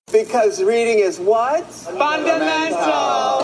Because reading is what? Fundamental.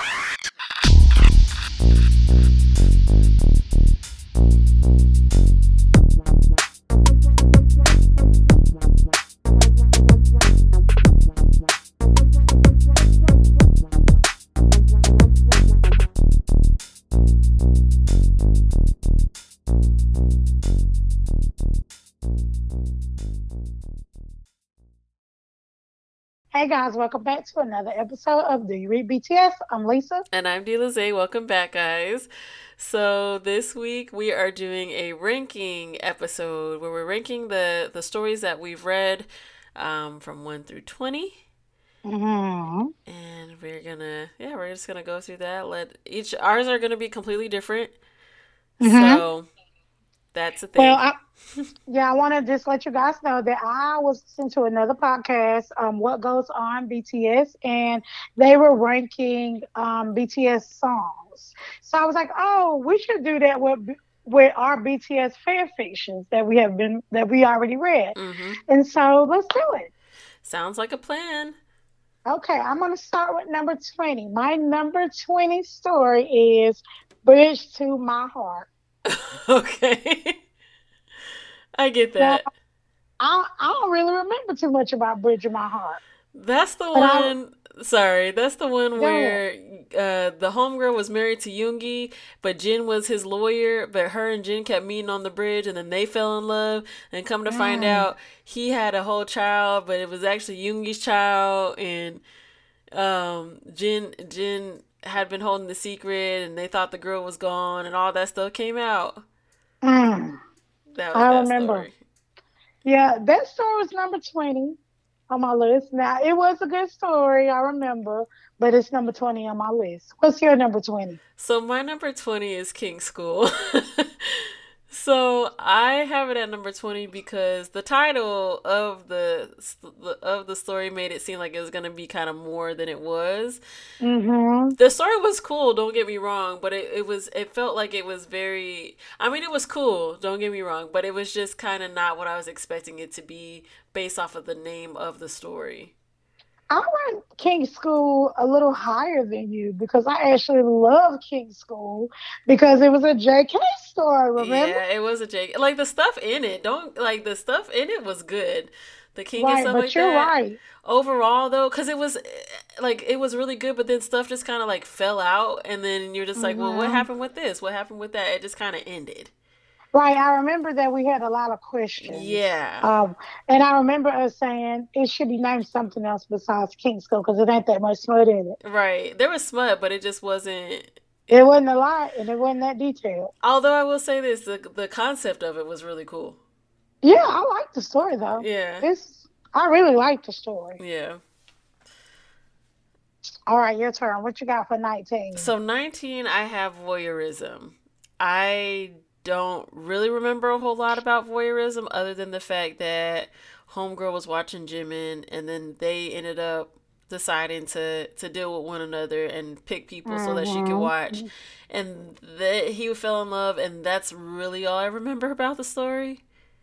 Hey guys, welcome back to another episode of Do You Read BTS? I'm Lisa. And I'm Delize. Welcome back, guys. So this week we are doing a ranking episode where we're ranking the stories that we've read from 1 through 20. Mm-hmm. And we're just gonna go through that. Ours are gonna be completely different. Mm-hmm. So that's the thing. Well, I want to just let you guys know that I was listening to another podcast, What Goes On BTS, and they were ranking BTS songs. So I was like, oh, we should do that with our BTS fan fictions that we already read. Mm-hmm. And so let's do it. Sounds like a plan. Okay, I'm going to start with number 20. My number 20 story is Bridge to My Heart. Okay. I get that. Now, I don't really remember too much about Bridge to My Heart. That's the one. That's the one where the homegirl was married to Yoongi, but Jin was his lawyer. But her and Jin kept meeting on the bridge, and then they fell in love. And come to find out, he had a whole child, but it was actually Yoongi's child. And Jin had been holding the secret, and they thought the girl was gone, and all that stuff came out. I remember. Story. Yeah, that story was number 20 on my list. Now, it was a good story, I remember, but it's number 20 on my list. What's your number 20? So my number 20 is King's School. So I have it at number 20 because the title of the story made it seem like it was going to be kind of more than it was. Mm-hmm. The story was cool, don't get me wrong, but it felt like it was very, I mean, it was cool, don't get me wrong, but it was just kind of not what I was expecting it to be based off of the name of the story. I went King's School a little higher than you because I actually love King's School because it was a JK story, remember? Yeah, it was a JK. Like, the stuff in it was good. The King right, and stuff but like you're that. Right. Overall, though, because it was really good, but then stuff just kind of, like, fell out, and then you're just like, well, what happened with this? What happened with that? It just kind of ended. Right, I remember that we had a lot of questions. Yeah. And I remember us saying it should be named something else besides King's School because it ain't that much smut in it. Right. There was smut, but it just wasn't. It wasn't a lot, and it wasn't that detailed. Although I will say this, the concept of it was really cool. Yeah, I like the story though. Yeah. I really like the story. Yeah. All right, your turn. What you got for 19? So 19, I have voyeurism. I don't really remember a whole lot about voyeurism other than the fact that homegirl was watching Jimin, and then they ended up deciding to deal with one another and pick people so that she could watch, and that he fell in love, and that's really all I remember about the story.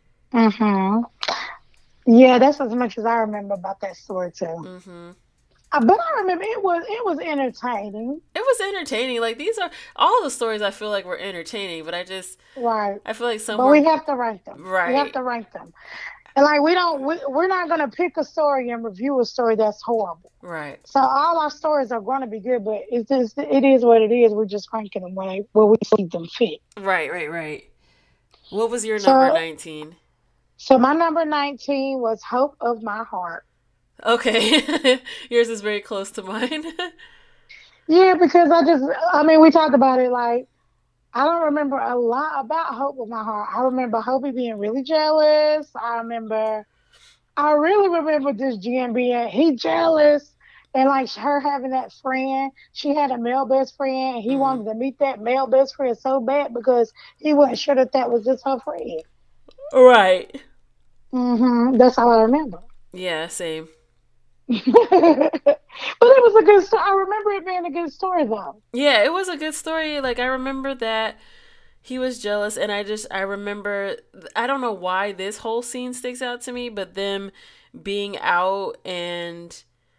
Yeah, that's as much as I remember about that story too. But I remember it was entertaining. It was entertaining. Like, these are all the stories I feel like were entertaining, but I feel like some. But we have to rank them. Right. We have to rank them. And like we're not gonna pick a story and review a story that's horrible. Right. So all our stories are gonna be good, but it is what it is. We're just ranking them where we see them fit. Right. What was your number 19? So my number 19 was Hope of My Heart. Okay. Yours is very close to mine. Yeah, because we talked about it, like, I don't remember a lot about Hope of My Heart. I remember Hopey being really jealous. I really remember this Jin being, he jealous. And like her having that friend, she had a male best friend, and he wanted to meet that male best friend so bad because he wasn't sure that was just her friend. Right. That's all I remember. Yeah, same. But it was a good story. I remember it being a good story, though. Yeah, it was a good story. Like, I remember that He was jealous, and I remember, I don't know why this whole scene sticks out to me, but them being out and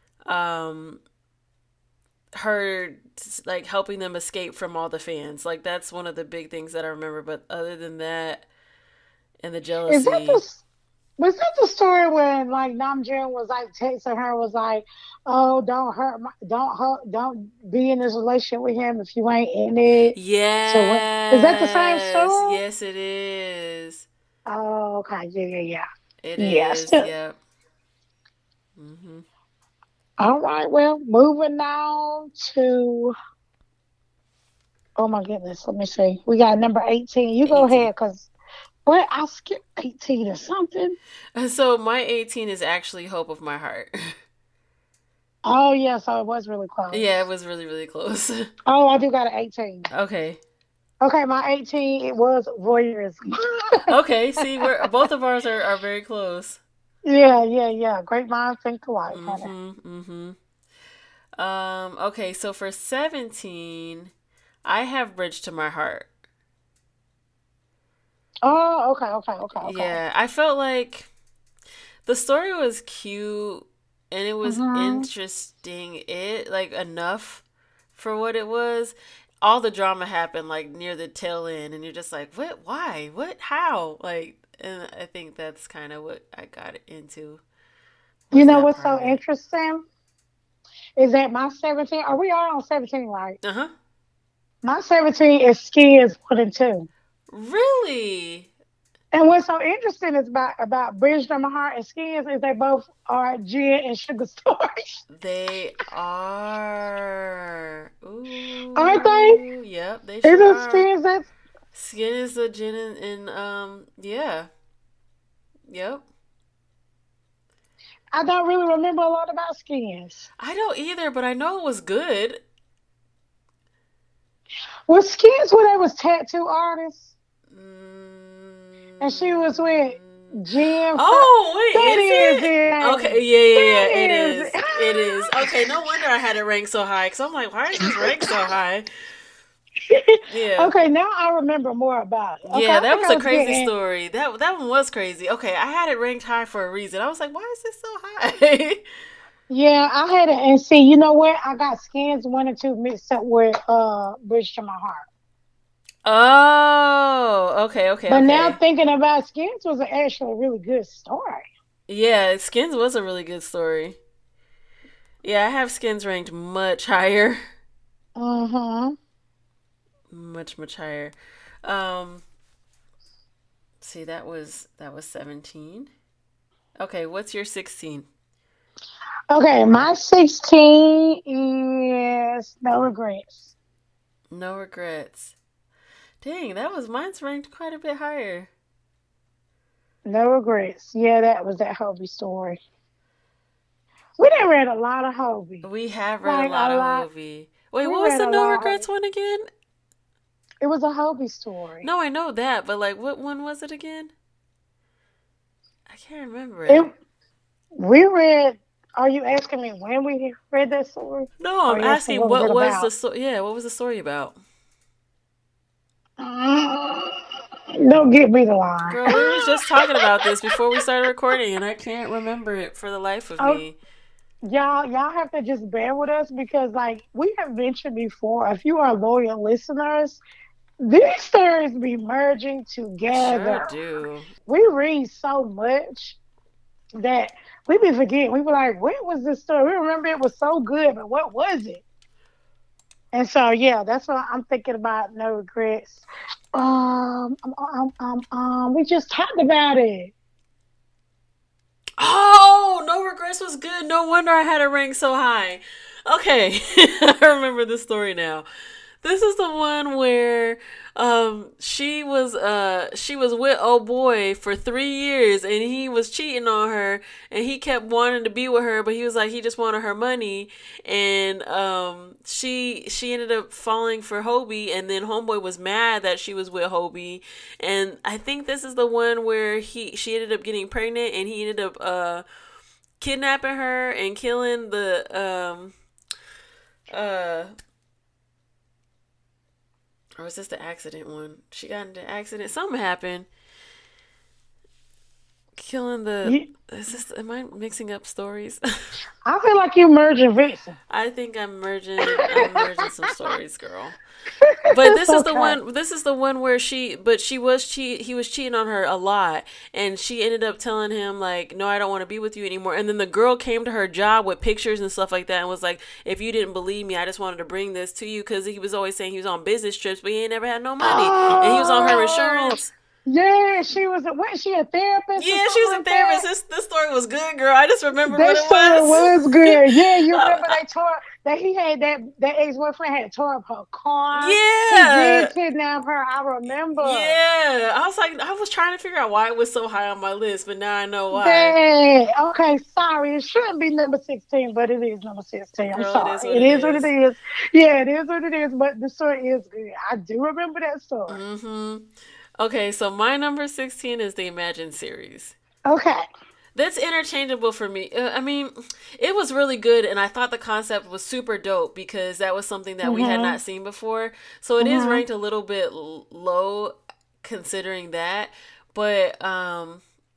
her like helping them escape from all the fans. Like that's one of the big things that I remember. But other than that, and the Is that jealousy. the Was that the story when like Namjoon was like texting her was like, "Oh, don't be in this relationship with him if you ain't in it." So when is that the same Yes, story? yes, it is. Oh, okay, yeah. It Yeah, is. still. Yep. Hmm. All right, well, moving on to oh my goodness, let me see. We got number 18. You go 18. ahead, cause what I skipped 18 or something. So my 18 is actually Hope of My Heart. Oh yeah, so it was really Yeah, it close. was really, really close. Oh, I do got an 18. Okay. Okay, my 18 it was voyeurism. Okay, see, we're both of ours are very close. Yeah. Great minds think alike, honey. Mm-hmm. Mm-hmm. Okay, so for 17, I have Bridge to My Heart. Oh, okay. Yeah, I felt like the story was cute and it was Mm-hmm. interesting. It like enough for what it was. All the drama happened like near the tail end, and you're just like, what? Why? What? How? Like, and I think that's kind of what I got into You was know that what's part so of it. interesting is that my 17, are we all on 17, right? Uh huh. My 17 is Skins 1 and 2. Really? And what's so interesting is about Bridge to My Heart and Skins is they both are gin and sugar stories. They are. Aren't they? Ooh, yep, they sure Isn't are. Skins that Skin is the gin and yeah, yep. I don't really remember a lot about Skins. I don't either, but I know it was good. Was Skins when they was tattoo artists? And she was with Mm. Jim. Oh, That wait, is is it? it. Okay, yeah, That yeah, it is is. it. It is. Okay, no wonder I had it ranked so high. Because I'm like, why is this ranked so high? Yeah. Okay, now I remember more about it. Okay, Yeah, I that think was I a was crazy getting. story. That one was crazy. Okay, I had it ranked high for a reason. I was like, why is this so high? Yeah, I had it. And see, you know what? I got Skins 1 and 2 mixed up with Bridge to My Heart. Oh, But now okay. thinking about Skins was actually a really good story. Yeah, Skins was a really good story. Yeah, I have Skins ranked much higher. Mm-hmm. Much, much higher. Um, see, that was 17. Okay, what's your 16? Okay, my 16 is No Regrets. No regrets. Dang, that was mine's ranked quite a bit higher. No Regrets. Yeah, that was that Hobie story. We done read a lot of Hobie. We have read a Like lot a of lot. Hobie. Wait, We what was read the a no lot of regrets Hobie. one again? It was a Hobie story. No, I know that, but like, what one was it again? I can't remember it. It we read. Are you asking me when we read that story? No, Or I'm are you asking asking what was what it was the about? story? Yeah, what was the story about? Don't get me the line. Girl, we was just talking about this before we started recording, and I can't remember it for the life of Oh, me. y'all have to just bear with us because, like we have mentioned before, if you are loyal listeners, these stories be merging Sure together. do. We read so much that we be forgetting. We be like, "What was this story?" We remember it was so good, but what was it? And so, yeah, that's what I'm thinking about. No regrets. We just talked about it. Oh, no regrets was good. No wonder I had it ranked so high. Okay, I remember this story now. This is the one where she was with old boy for 3 years and he was cheating on her and he kept wanting to be with her, but he was like he just wanted her money, and she ended up falling for Hobie, and then homeboy was mad that she was with Hobie, and I think this is the one where she ended up getting pregnant and he ended up kidnapping her and killing the uh Or was this the accident one? She got into an accident. Something happened. Killing the. Is this? Am I mixing up stories? I feel like you merging Vixen. I think I'm merging some stories, girl. But this is the one. This is the one where he was cheating on her a lot, and she ended up telling him like, "No, I don't want to be with you anymore." And then the girl came to her job with pictures and stuff like that, and was like, "If you didn't believe me, I just wanted to bring this to you," because he was always saying he was on business trips, but he ain't never had no money, and he was on her insurance. Yeah, she was. Was she a therapist? Yeah, she was a therapist. This story was good, girl. I just remember what it was. That story was good. Yeah, you remember that he had that ex-boyfriend had tore up her car. Yeah, he did kidnap her. I remember. Yeah, I was trying to figure out why it was so high on my list, but now I know why. Yeah. Okay, sorry, it shouldn't be number 16, but it is number 16. I'm sorry. It is what it is. Yeah, it is what it is. But the story is good. I do remember that story. Mm-hmm. Okay, so my number 16 is the Imagine series. Okay. That's interchangeable for me. I mean, it was really good, and I thought the concept was super dope because that was something that we had not seen before. So it is ranked a little bit low considering that. But, I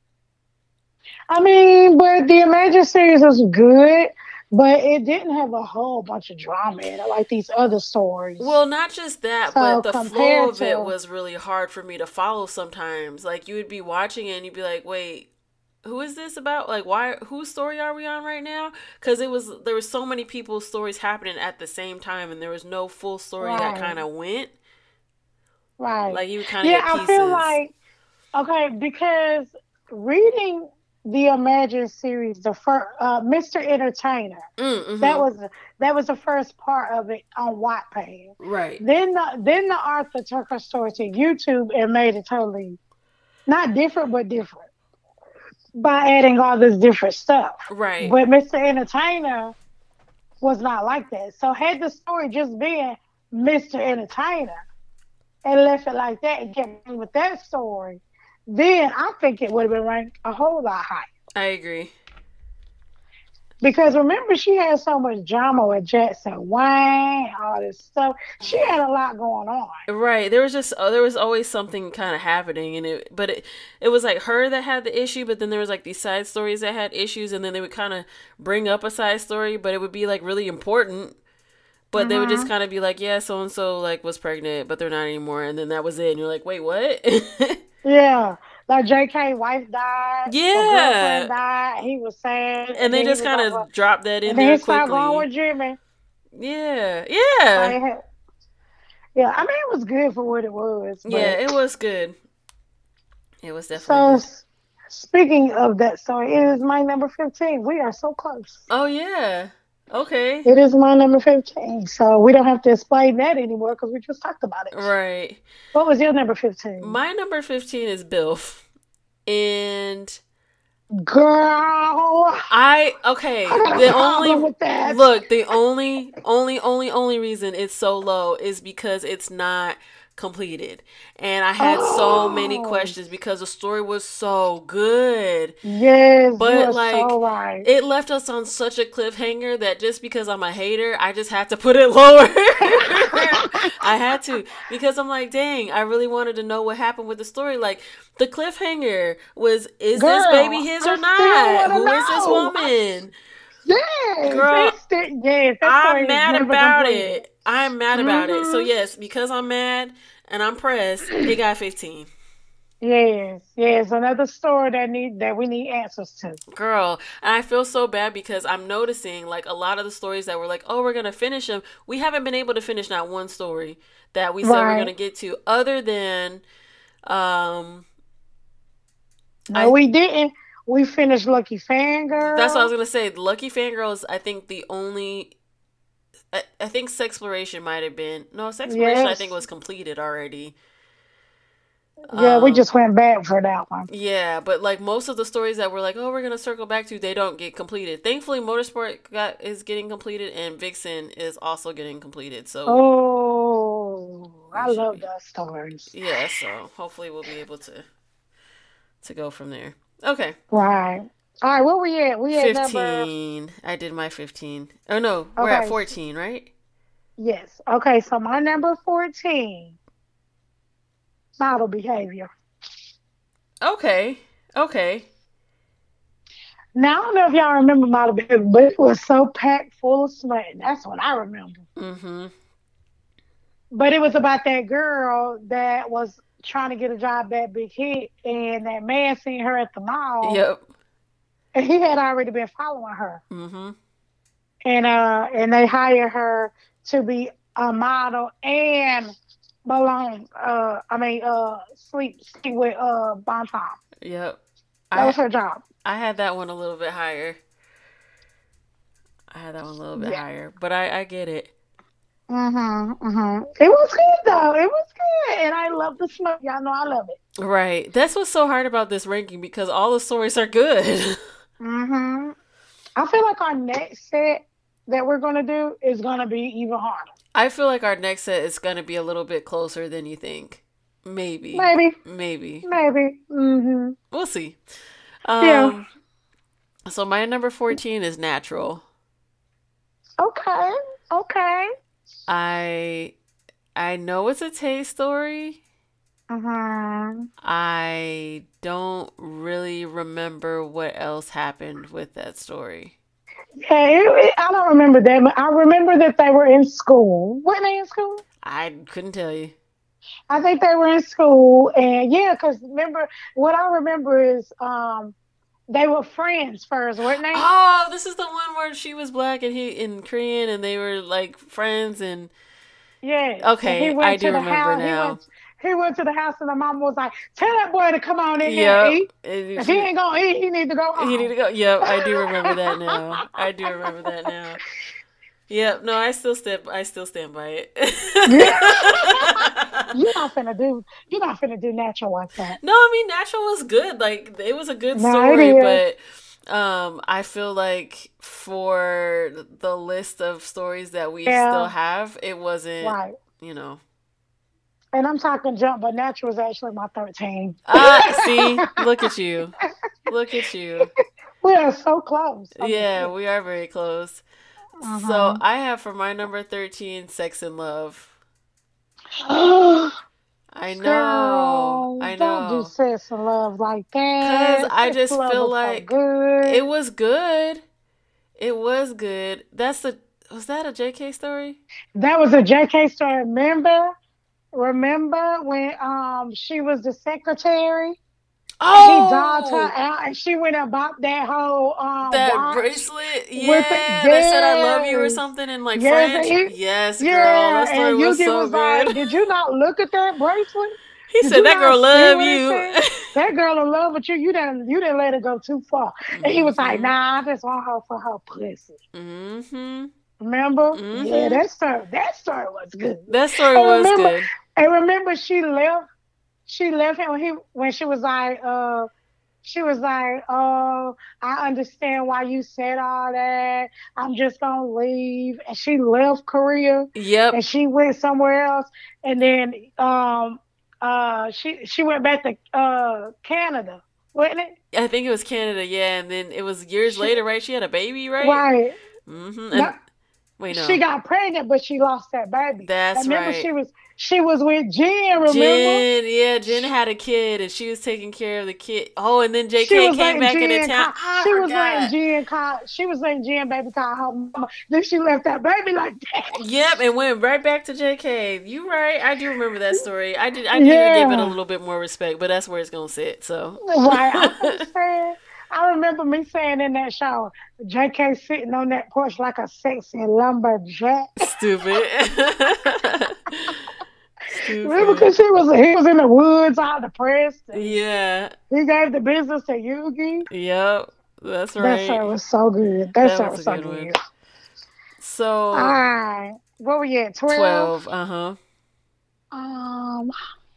mean, but the Imagine series was good. But it didn't have a whole bunch of drama in it, like these other stories. Well, not just that, but the flow of it was really hard for me to follow sometimes. Like, you would be watching it and you'd be like, wait, who is this about? Like, whose story are we on right now? Because there was so many people's stories happening at the same time, and there was no full story that kind of went. Right. Like, you would kind of get pieces. I feel like, okay, because reading the Imagine series, the first Mr. Entertainer. That was the first part of it on Wattpad. Right. Then the author took her story to YouTube and made it totally not different, but different by adding all this different stuff. Right. But Mr. Entertainer was not like that. So had the story just been Mr. Entertainer and left it like that and kept going with that story, then I think it would have been ranked a whole lot higher. I agree. Because remember, she had so much drama with Jackson Wang, all this stuff. She had a lot going on. Right. There was always something kind of happening, and it was like her that had the issue, but then there was like these side stories that had issues, and then they would kind of bring up a side story, but it would be like really important. But they would just kind of be like, yeah, so and so like was pregnant, but they're not anymore, and then that was it. And you're like, wait, what? Yeah, like JK wife died. Yeah, girlfriend died. He was sad, and they just kind of dropped that in and there he quickly. started going with Jimmy. Yeah. Yeah, I mean, it was good for what it was. But... Yeah, it was good. It was definitely good. Speaking of that story, it is my number 15. We are so close. Oh, yeah. Okay. It is my number 15. So we don't have to explain that anymore because we just talked about it. Right. What was your number 15? My number 15 is Bilf. And... Girl, the only reason it's so low is because it's not completed, and I had so many questions because the story was so good. Yes, but so right. It left us on such a cliffhanger that just because I'm a hater, I just had to put it lower. I had to, because I'm like, dang, I really wanted to know what happened with the story. Like, the cliffhanger was, is this baby his or not? Who is this woman? Yes, girl, I'm mad about completed. it. I'm mad about it. So yes, because I'm mad and I'm pressed, it got 15. Yes, another story that we need answers to. Girl, and I feel so bad because I'm noticing like a lot of the stories that were like, oh, we're gonna finish them. We haven't been able to finish not one story that we said we're gonna get to, other than, we didn't. We finished Lucky Fangirl. That's what I was gonna say. Lucky Fangirl is, I think, the only. I think Sexploration might have been. No, Sexploration I think was completed already. Yeah, we just went back for that one. Yeah, but like most of the stories that we're like, oh, we're gonna circle back to, they don't get completed. Thankfully, Motorsport is getting completed, and Vixen is also getting completed. So, I love those stories. Yeah, so hopefully we'll be able to go from there. Okay. Right. All right, where we at? We at 15. I did my 15. Oh, no. We're at 14, right? Yes. Okay, so my number 14 model behavior. Okay. Okay. Now, I don't know if y'all remember model behavior, but it was so packed full of smut. That's what I remember. Mm-hmm. But it was about that girl that was trying to get a job at Big Hit, and that man seen her at the mall, Yep. and he had already been following her, Mm-hmm. and they hired her to be a model and belong. Sleep with Bon Tom. Yep. That I was her job. I had that one a little bit higher. I had that one a little bit Yeah. higher, but I get it. It was good though. It was good, and I love the smoke. Y'all know I love it. Right. That's what's so hard about this ranking because all the stories are good. hmm I feel like our next set that we're gonna do is gonna be even harder. I feel like our next set is going to be a little bit closer than you think. Maybe. Maybe, Maybe. maybe. We'll see. Yeah. Um so my number 14 is Natural. Okay. Okay. I I know it's a Tay story. Mm-hmm. I don't really remember what else happened with that story. Yeah, I don't remember that, but I remember that they were in school. Weren't they in school? I couldn't tell you. I think they were in school, and yeah, because remember what I remember is they were friends first, weren't they? Oh, this is the one where she was black and he in Korean and they were like friends and Yes. And he okay, I went do to the remember house. now. He went to the house, and the mama was like, "Tell that boy to come on in here and Yep. eat. And If he ain't gonna eat, he need to go he need to home." go. Yep, I do remember that now. I do remember that now. Yep, no, I still stand by it. You're not finna do natural like that. No, I mean Natural was good. Like it was a good No, it story, is. but I feel like for the list of stories that we still Yeah, have, it wasn't, right. you know. And I'm talking jump, but natural is actually my 13. See, look at you. Look at you. We are so close. I mean, Yeah, we are very close. So uh-huh. I have for my number 13, Sex and Love. I know. Girl, I don't do know. sex and love like Cause that. I Sex just and love feel was so like good. it was good. It was good. Was that a JK story? That was a JK story. Remember when she was the secretary and he dogged her Oh, out and she went and bought that whole that watch bracelet. with it? Yeah, that said I love you or Yes. something in like Yes, French. Yes, girl. yeah, That story and was Yugi so was good. like, "Did you not look at that bracelet? He Did said you that not girl see love what it you. said? That girl in love with you. You didn't let her go too far." And he was like, Mhm. "Nah, I just want her for her pussy." Mhm. Remember? Yeah, Mhm. that story was good. That story And was remember, good. she left him when she was like, "Oh, I understand why you said all that. I'm just gonna leave." And she left Korea Yep. and she went somewhere else. And then she went back to Canada, wasn't it? I think it was Canada, yeah, and then it was years She later, right? She had a baby, right? right. No, And wait, she no. got pregnant, but she lost that baby. That's Remember, right. she was with Jen. Remember? Jen, yeah, Jen had a kid and she was taking care of the kid. Oh, and then She JK was came letting back into Jen town. call. I She was letting forgot. Jen call. She was letting Jen baby call her mama. Then she left that baby like that. Yep, and went right back to JK. You right. I do remember that story. I need to give it a Yeah, little bit more respect, but that's where it's gonna sit. So right. I remember me saying in that shower, JK sitting on that porch like a sexy lumberjack. stupid. Remember, Stupid. because he was in the woods, all depressed, and Yeah. he gave the business to Yugi. Yep. That's That right. story was so good. That That story was was a so good one. good. All So right, what were you at? 12. 12. Uh-huh. Um,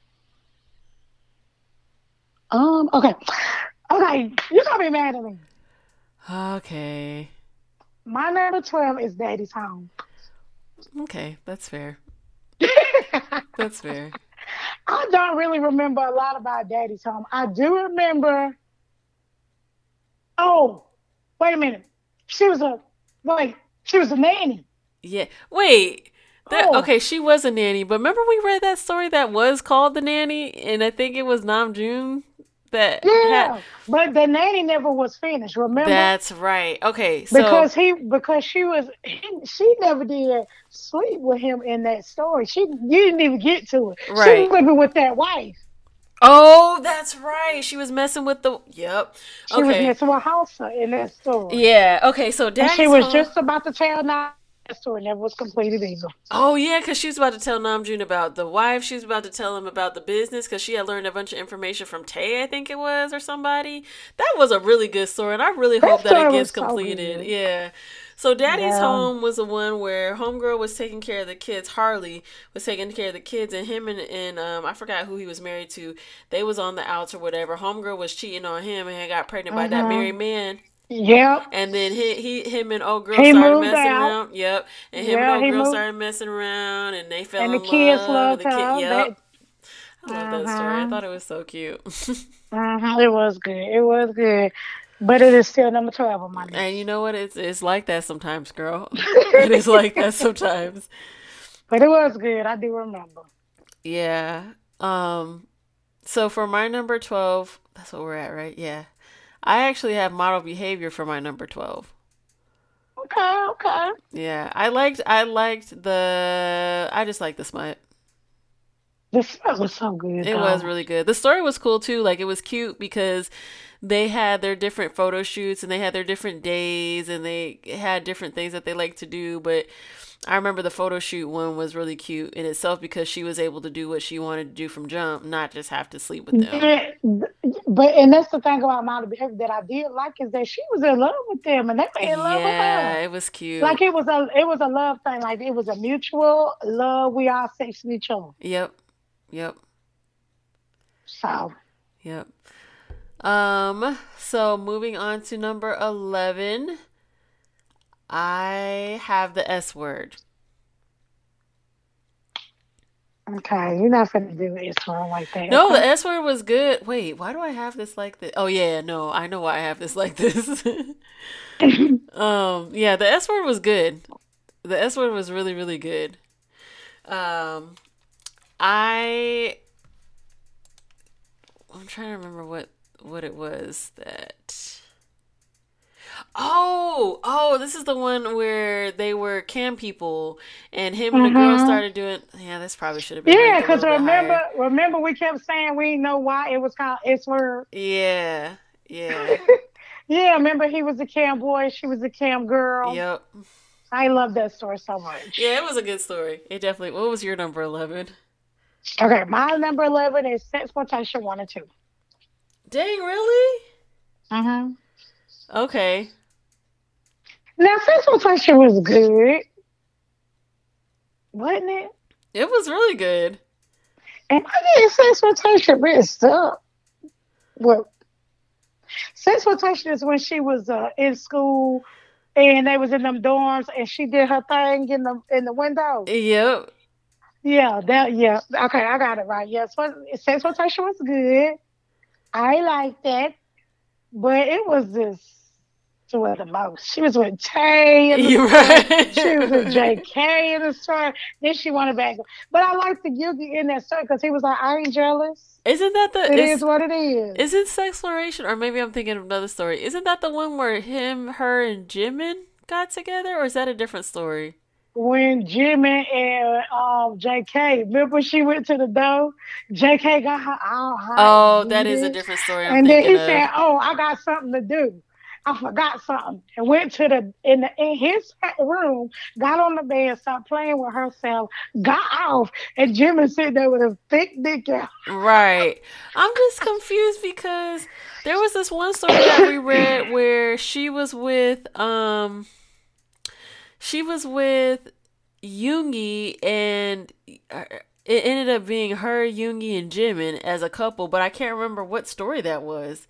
okay. Okay, you're gonna be mad at me. Okay. My number 12 is Daddy's Home. Okay, that's fair. I That's fair. don't really remember a lot about Daddy's Home. I do remember. Oh, wait a minute. She was a wait. She was a nanny. Yeah. Wait. Okay, she was a nanny, but remember we read that story that was called The Nanny, and I think it was Namjoon that had. Yeah, but the nanny never was finished. Remember? That's right. Okay, so Because she never did sleep with him in that story. You didn't even get to it. She right. was living with that wife. Oh, that's right. She was messing with the. Yep. She was Okay. messing with Hausa in that story. Yeah. Okay. So And Daddy's she was home. just about to tell Nam that story never was completed either. Oh yeah, because she was about to tell Namjoon about the wife. She was about to tell him about the business because she had learned a bunch of information from Tay, I think it was, or somebody. That was a really good story, and I really hope that it gets completed. So yeah. So Daddy's Home was the one where Homegirl was taking care of the kids. Harley was taking care of the kids, and him and I forgot who he was married to. They was on the outs or whatever. Homegirl was cheating on him and got pregnant by that married man. Yep. And then him and old girl started messing around. Yep. And him and old girl started messing around, and they fell in love. And the kids loved him. Yep. I love that story. I thought it was so cute. It was good. It was good. But it is still number 12 on my list. And you know what? It's like that sometimes, girl. It is like that sometimes. But it was good. I do remember. Yeah. So for my number 12, that's what we're at, right? Yeah. I actually have Model Behavior for my number 12. Okay. Yeah. I just like the smut. The smut was so good. It was really good. The story was cool too. Like, it was cute because they had their different photo shoots and they had their different days and they had different things that they like to do. But I remember the photo shoot one was really cute in itself because she was able to do what she wanted to do from jump, not just have to sleep with them. And that's the thing about Model Behavior that I did like is that she was in love with them and they were in love with her. Yeah, it was cute. Like it was a love thing. Like it was a mutual love. We all sex with each other. Yep. So. Yep. So moving on to number 11. I have the S word. Okay, you're not finna do the S word like that. No, the S word was good. Wait, why do I have this like this? Oh yeah, no, I know why I have this like this. Yeah, the S word was good. The S word was really, really good. I'm trying to remember what it was that. Oh, this is the one where they were cam people and him and the girl started doing. Yeah, this probably should have been. Yeah, because remember we kept saying we didn't know why it was called S word. Yeah. Yeah, remember he was a cam boy, she was a cam girl. Yep. I love that story so much. Yeah, it was a good story. It definitely. What was your number 11? Okay, my number 11 is Sexploitation 1 and 2. Dang, really? Okay. Now, Sexploitation was good, wasn't it? It was really good. And I think Sexploitation messed up. Well, Sexploitation is when she was in school and they was in them dorms and she did her thing in the window. Yep. Yeah, Okay, I got it right. Yes, Sexploitation was good. I liked that, but it was just with the most. She was with Tay in the story. She was with JK in the story. Then she wanted back. But I liked the Yugi in that story because he was like, I ain't jealous. Isn't that It is what it is. Is it Sexploration? Or maybe I'm thinking of another story. Isn't that the one where him, her, and Jimin got together? Or is that a different story? When Jimin and JK, remember she went to the door? JK got her all hot. Oh, that is a different story. And then he said, "Oh, I got something to do. I forgot something," and went to in his room, got on the bed, started playing with herself, got off, and Jimin sitting there with a thick dick out. Right. I'm just confused because there was this one story that we read where she was with Yoongi, and it ended up being her, Yoongi, and Jimin as a couple, but I can't remember what story that was.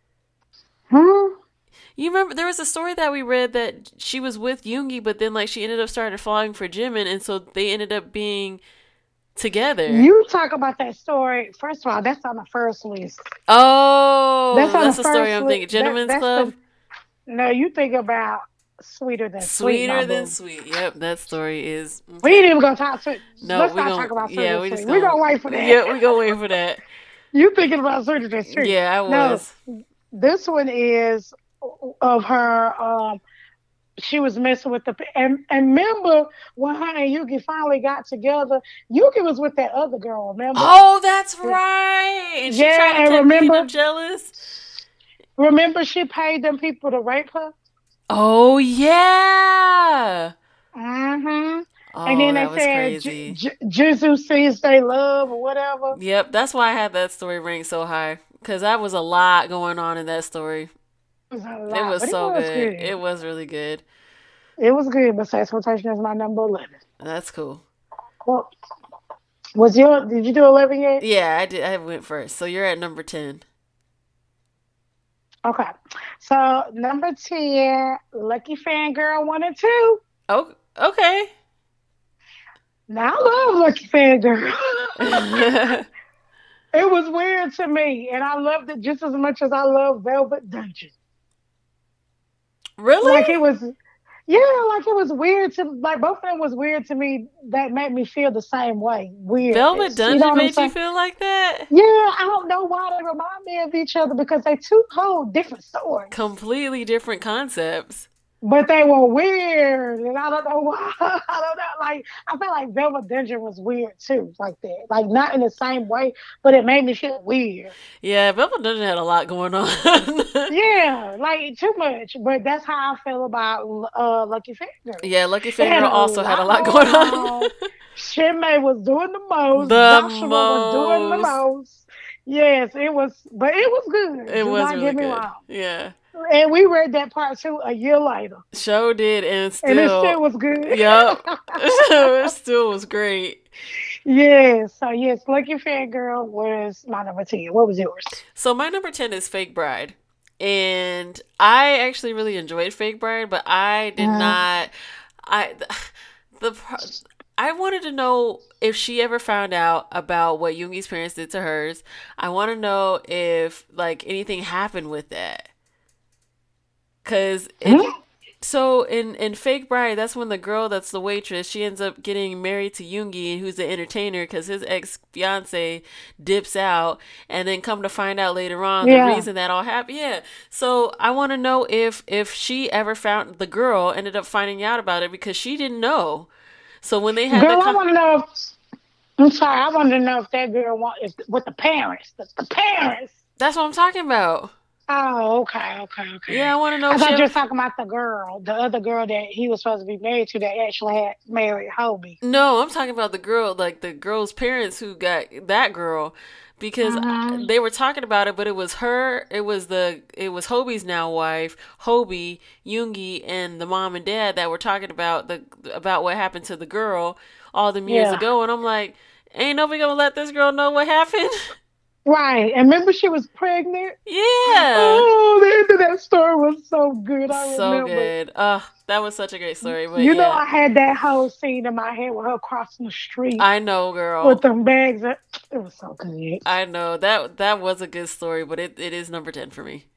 You remember there was a story that we read that she was with Yoongi, but then like she ended up starting falling for Jimin, and so they ended up being together. You talk about that story. First of all, that's on the first list. Oh, that's the story I'm thinking. Gentlemen's Club. No, you think about Sweeter Than Sweet, my Sweeter than boo. sweet. Yep, that story is We ain't okay. even gonna talk to. No, Let's we not gon' talk about Sweeter yeah, Than we just Sweet. We're gonna gonna wait for that. yeah, we gonna wait for that. You thinking about Sweeter Than Sweet? Yeah, I No, was. this one is of her. She was messing with the and remember when her and Yuki finally got together. Yuki was with that other girl. Remember? Oh, that's right. And she tried Yeah, to and keep making him jealous. remember she paid them people to rape her. Oh yeah. Mm-hmm. And Oh, then they that was said crazy. Jesus sees they love or whatever. Yep, that's why I had that story ranked so high. Because that was a lot going on in that story. It was a It lot, was but it so was good. good. It was really good. It was good, but Transportation is my number 11. That's cool. Well, did you do 11 yet? Yeah, I did. I went first. So you're at number 10. Okay. So, number 10, Lucky Fangirl 1 and 2. Oh, okay. Now, I love Lucky Fangirl. It was weird to me, and I loved it just as much as I love Velvet Dungeon. Like, Really? it was, yeah, like it was weird to, like, both of them was weird to me that made me feel the same way. Velvet Weirdness. You know Dungeon what I'm made you saying? feel like that? Yeah, I don't know why they remind me of each other because they two whole different stories. Completely different concepts. But they were weird, and I don't know why. I don't know. Like I feel like Velvet Dungeon was weird too, like that. Like not in the same way, but it made me feel weird. Yeah, Velvet Dungeon had a lot going on. Yeah, like too much. But that's how I feel about Lucky Fangirl. Yeah, Lucky They had Fangirl a also had a lot lot going going on. on. Shinmei was doing the most. The Joshua was doing the most. most. Yes, it was, but it was good. It Do was not really get me good. wrong. Yeah. And we read that part too a year later, Show did, and and it still, still was good. yep. It still was great. Yes, so yes, Lucky Fangirl was my number 10. What was yours? So my number 10 is Fake Bride. And I actually really enjoyed Fake Bride, but I did Mm, not. I the I wanted to know if she ever found out about what Yoongi's parents did to hers. I want to know if like anything happened with that. Cause it mm, so in Fake Bride, that's when the girl that's the waitress, she ends up getting married to Yoongi, who's the entertainer, because his ex fiance dips out, and then come to find out later on the yeah. reason that all happened. Yeah. So I want to know if she ever found the girl ended up finding out about it because she didn't know. So when they had the Girl, I want to know I'm sorry, I wanted to know if that girl if with the parents. The parents. that's what I'm talking about. Oh, okay, okay, Yeah, I okay. want to know I if she thought you ever. were talking about the girl, the other girl that he was supposed to be married to that actually had married Hobie. No, I'm talking about the girl, like the girl's parents who got that girl, because Mm-hmm. they were talking about it, but it was her, it was Hobie's now wife, Hobie, Yoongi, and the mom and dad that were talking about about what happened to the girl all them years Yeah. ago, and I'm like, ain't nobody gonna let this girl know what happened? Right. And remember she was pregnant? Yeah, Oh, the end of that story was so good. I so remember. good. That was such a great story, but You know, yeah, I had that whole scene in my head with her crossing the street I know, with girl. them bags. It was so good. I know that was a good story, but it is number 10 for me.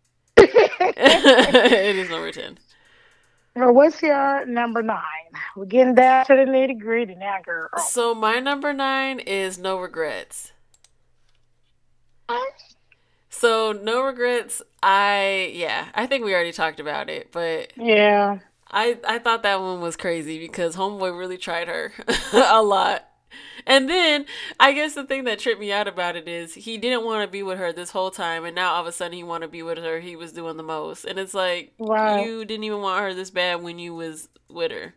It is number 10. Well, what's your number 9? We're getting down to the nitty gritty now, girl. So my number 9 is No Regrets. So No Regrets, I think we already talked about it, but Yeah. I thought that one was crazy because Homeboy really tried her a lot. And then I guess the thing that tripped me out about it is he didn't want to be with her this whole time, and now all of a sudden he want to be with her. He was doing the most, and it's like Right. you didn't even want her this bad when you was with her.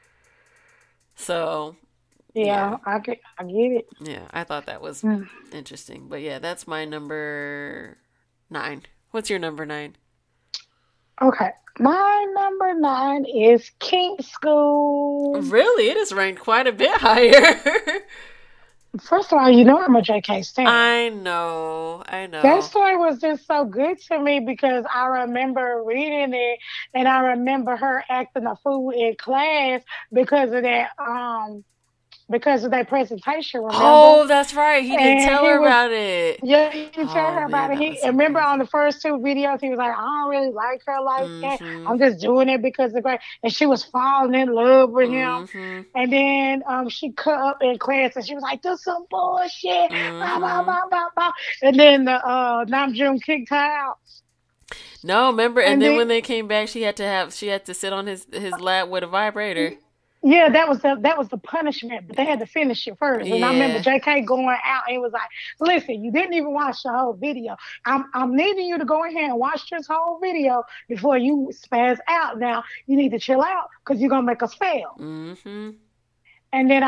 So yeah, Yeah, I get it. yeah, I thought that was Mm. interesting. But yeah, that's my number 9. What's your number 9? Okay. My number 9 is Kink School. Really, it is ranked quite a bit higher. First of all, you know I'm a JK stan. I know, I That know. story was just so good to me because I remember reading it and I remember her acting a fool in class because of that because of their presentation, remember? Oh, that's right. He didn't And tell he her was, about it. yeah, he didn't tell Oh her man, about it. that was He so and remember on crazy. the first two videos, he was like, I don't really like her like that. Mm-hmm. I'm just doing it because of great. And she was falling in love with him. Mm-hmm. And then she cut up in class and she was like, this some bullshit. Blah, blah, Mm-hmm. blah, blah, blah. And then Namjoon kicked her out. No, remember, and And then then when they came back, she had to sit on his lap with a vibrator. yeah, that was the punishment, but they had to finish it first. And I remember Yeah. JK going out and he was like, "Listen, you didn't even watch the whole video. I'm needing you to go ahead and watch this whole video before you spaz out. Now you need to chill out because you're gonna make us fail." Mm-hmm. And then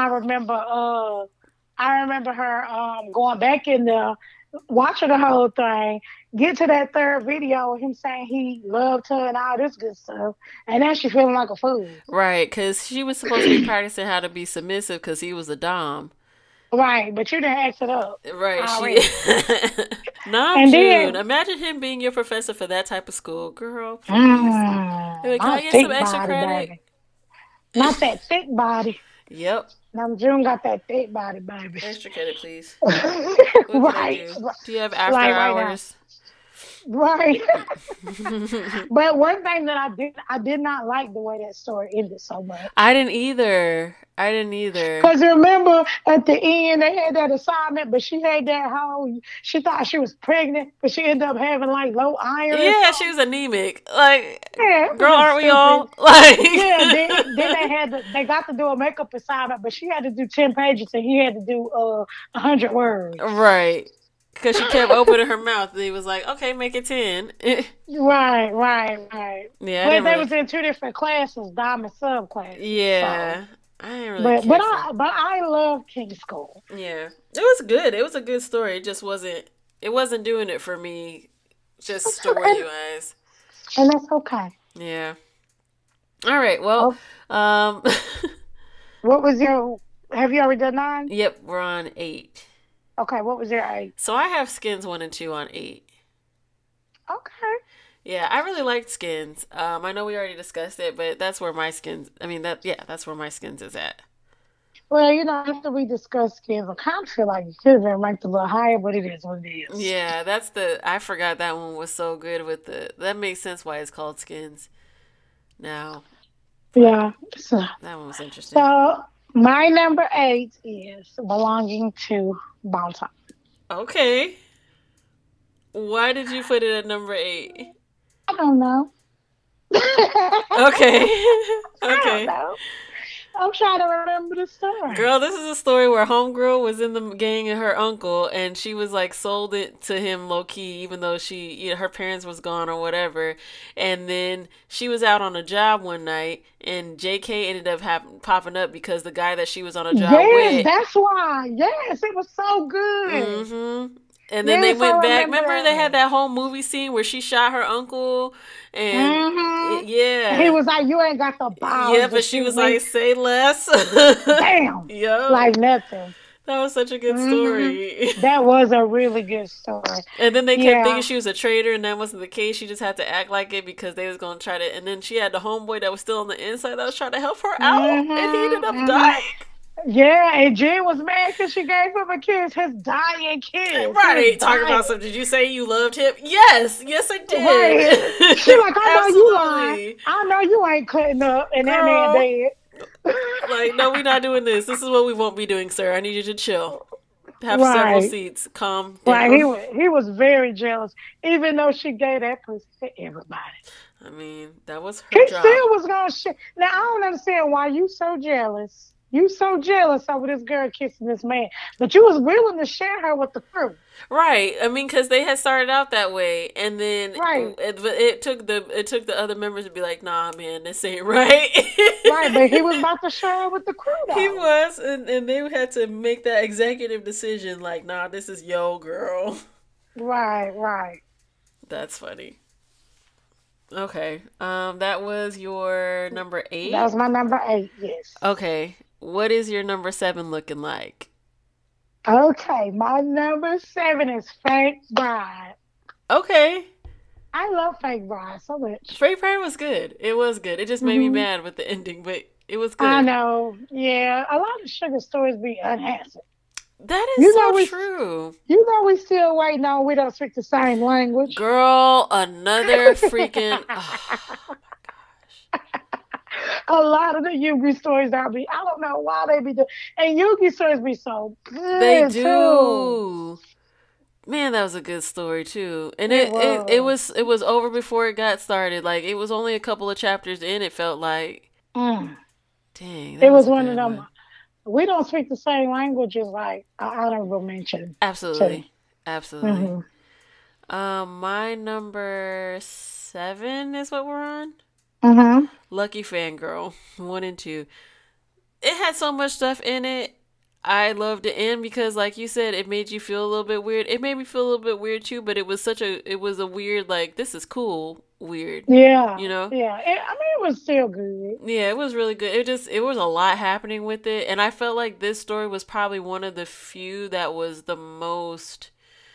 I remember her going back in there, watching the whole thing, get to that third video of him saying he loved her and all this good stuff, and now she feeling like a fool. Right, because she was supposed to be practicing how to be submissive because he was a dom. Right, but you didn't ask it up Right, she. already. Nam And June. then, Imagine him being your professor for that type of school, girl. Please. Like, can I my get some thick extra body, credit? baby. Not that thick body. Yep. Nam June got that thick body, baby. Extra credit, please. What can I Right. do? Do you have after Like right now. hours? Right. But one thing that I did not like the way that story ended so much. I didn't either. I didn't either. Because remember at the end they had that assignment, but she had that whole she thought she was pregnant, but she ended up having like low iron. Yeah, she was anemic. Like, Yeah, it was girl, just aren't we stupid. all? Like, Yeah, then they got to do a makeup assignment, but she had to do 10 pages and he had to do 100 words. right. Because she kept opening her mouth. And he was like, okay, make it 10. Right. Yeah, I But didn't they really. was in two different classes, dom and sub classes. Yeah. I didn't really But care I love King's School. Yeah. It was good. It was a good story. It just wasn't, it wasn't doing it for me, just story-wise. And that's okay. Yeah. All right. Well, What was have you already done 9? yep, we're on 8. Okay, what was your 8? So I have Skins 1 and 2 on 8. Okay. Yeah, I really liked Skins. I know we already discussed it, but that's where my Skins, that's where my Skins is at. Well, after we discussed Skins, I kind of feel like it could have been ranked a little higher, but it is what it is. Yeah, I forgot that one was so good that makes sense why it's called Skins now. Yeah. So That one was interesting. my number 8 is Belonging to Bonton. Okay. Why did you put it at number 8? I don't know. Okay. I don't Okay. know. I'm trying to remember the story. Girl, this is a story where homegirl was in the gang and her uncle, and she was like sold it to him low key, even though her parents was gone or whatever. And then she was out on a job one night, and JK ended up popping up because the guy that she was on a job Yes, with. that's why. Yes, it was so good. Mm-hmm. And then they Yes, went I back. remember. Remember they had that whole movie scene where she shot her uncle, and Mhm. yeah, He was like, "You ain't got the balls." yeah, to but she shoot was me." like, "Say less." "Damn," Yo, like nothing. that was such a good story. That was a really good story. And then they kept Yeah. thinking she was a traitor, and that wasn't the case. She just had to act like it because they was gonna try to. And then she had the homeboy that was still on the inside that was trying to help her out, and he ended up dying. Yeah, and Jen was mad because she gave him a kiss, his dying kiss. Right, talking about some. Did you say you loved him? Yes, I did. Right. She like, I know you Absolutely. lying. I know you ain't cutting up, and that man Girl. dead. Like, no, we're not doing this. This is what we won't be doing, sir. I need you to chill. Have Right. several seats. Calm down. Like he was very jealous, even though she gave that pussy to everybody. I mean, that was her He job. still was gonna shit. Now I don't understand why you so jealous. You so jealous over this girl kissing this man, but you was willing to share her with the crew. Right. I mean, because they had started out that way, and then Right. it took the other members to be like, "Nah, man, this ain't right." Right, but he was about to share her with the crew. Though. He was, and they had to make that executive decision, like, "Nah, this is yo, girl." Right. That's funny. Okay. That was your number 8. That was my number 8. Yes. Okay. What is your number 7 looking like? Okay, my number 7 is Fake Bride. Okay. I love Fake Bride so much. Fake Bride was good. It was good. It just made me mad with the ending, but It was good. I know. Yeah, a lot of sugar stories be unanswered. That is You know so we, true. we still waiting on. We don't speak the same language. Girl, another freaking. Oh, A lot of the Yugi stories I don't know why they be doing, and Yugi stories be so they good too. do. Man, that was a good story too. And It it was over before it got started. Like it was only a couple of chapters in, it felt like. Mm. Dang, It that was was a one of good them. one. We don't speak the same languages, like an honorable mention to. Absolutely. Absolutely. Hmm. My number 7 is what we're on. Hmm. Lucky Fangirl 1 and 2. It had so much stuff in it. I loved the end because, like you said, it made you feel a little bit weird. It made me feel a little bit weird too, but it was a weird, like, this is cool weird, Yeah, you know? yeah. It was still good. Yeah, it was really good. It was a lot happening with it, and I felt like this story was probably one of the few that was the most,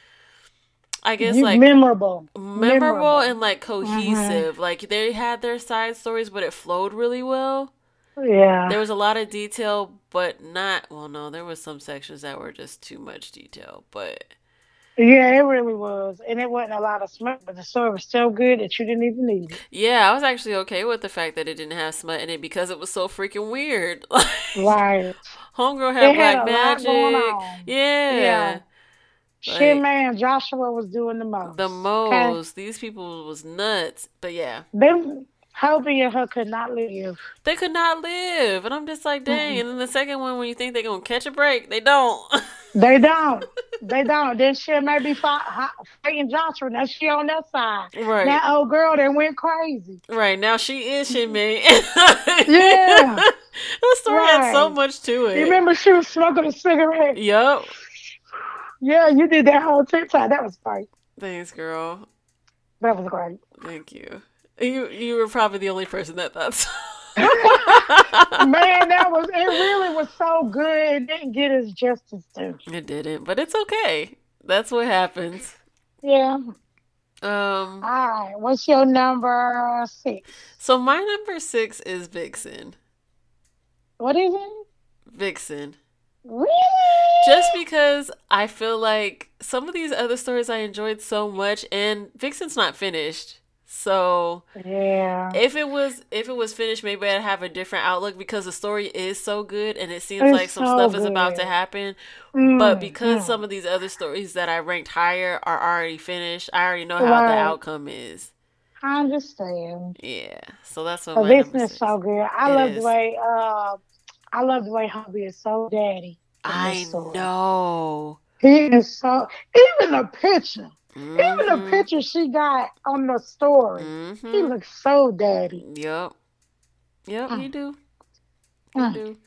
I guess, like Memorable, memorable memorable. and like Hmm. cohesive. Like they had their side stories, but it flowed really well. Yeah, There was a lot of detail, but not, well, no, there was some sections that were just too much detail, but yeah. It really was, and it wasn't a lot of smut, but the story was so good that you didn't even need it. yeah, I was actually okay with the fact that it didn't have smut in it because it was so freaking weird. Like, Right. Homegirl had It had black a lot going magic. on. Yeah. Yeah. Shit, Like, man, Joshua was doing the the most. Okay. most. These people was nuts. But yeah, Them, Hobie and her could not live. they could not live. And I'm just like, dang. Mm-mm. And then the second one, when you think they're going to catch a break, they don't. They don't. They don't. Then she may be fighting Joshua. Now she on that side. Right. That old girl that went crazy. Right. Now she is Shinmei. Yeah. The story had so Right. much to You it. remember she was smoking a cigarette? Yup. Yeah, you did that whole TikTok. That was great. Thanks, girl. That was great. Thank you. You were probably the only person that thought so. Man, it really was so good. It didn't get its justice due. It didn't, but it's okay. That's what happens. Yeah. Um, All right. What's your number 6? so my number 6 is Vixen. What is it? Vixen. Really? Just because I feel like some of these other stories I enjoyed so much, and Vixen's not finished. So Yeah. if it was finished, maybe I'd have a different outlook because the story is so good and it seems like It's some so stuff is about to good. happen. But Mm, because mm. some of these other stories that I ranked higher are already finished, I already know how the Right. outcome is. I understand. Yeah. So that's what But my this number is 6. so good. It is. I love the way Hubby is so daddy in this I story. know. He is so even the picture. Even the Mhm. picture she got on the story. He Mhm. looks so daddy. Yep. Yep, he Mm, do. He mm. do.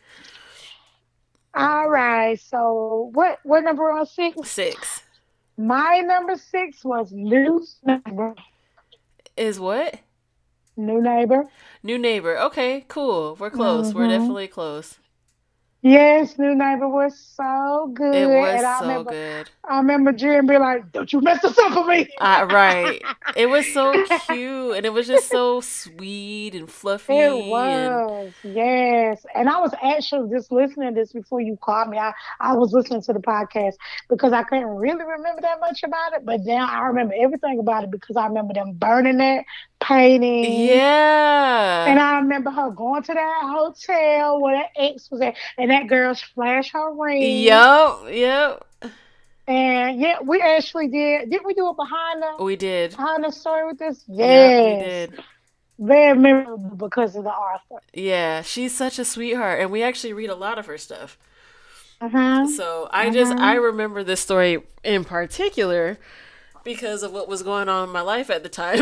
All right. So what number on 6? 6 My number 6 was new neighbor. is what? New neighbor. New Neighbor. Okay, cool. We're close. We're Hmm. definitely close. Yes, new neighbor was so good. It was And so good. I remember Jen be like, "Don't you mess this up for me." Right. It was so cute and it was just so sweet and It fluffy and was, yes. And I was actually just listening to this before you called me. I was listening to the podcast because I couldn't really remember that much about it. But now I remember everything about it because I remember them burning it, painting. And yeah. I remember her going to that hotel where that ex was at, and that girl flashed her ring. Yep. Yep. And yeah, we actually did. Did we do it We did. behind the story with this? Yep, we Yes. did. Very memorable because of the Arthur. Yeah, she's such a sweetheart and we actually read a lot of her stuff. Mm-hmm. So I Mm-hmm. remember this story in particular because of what was going on in my life at the time.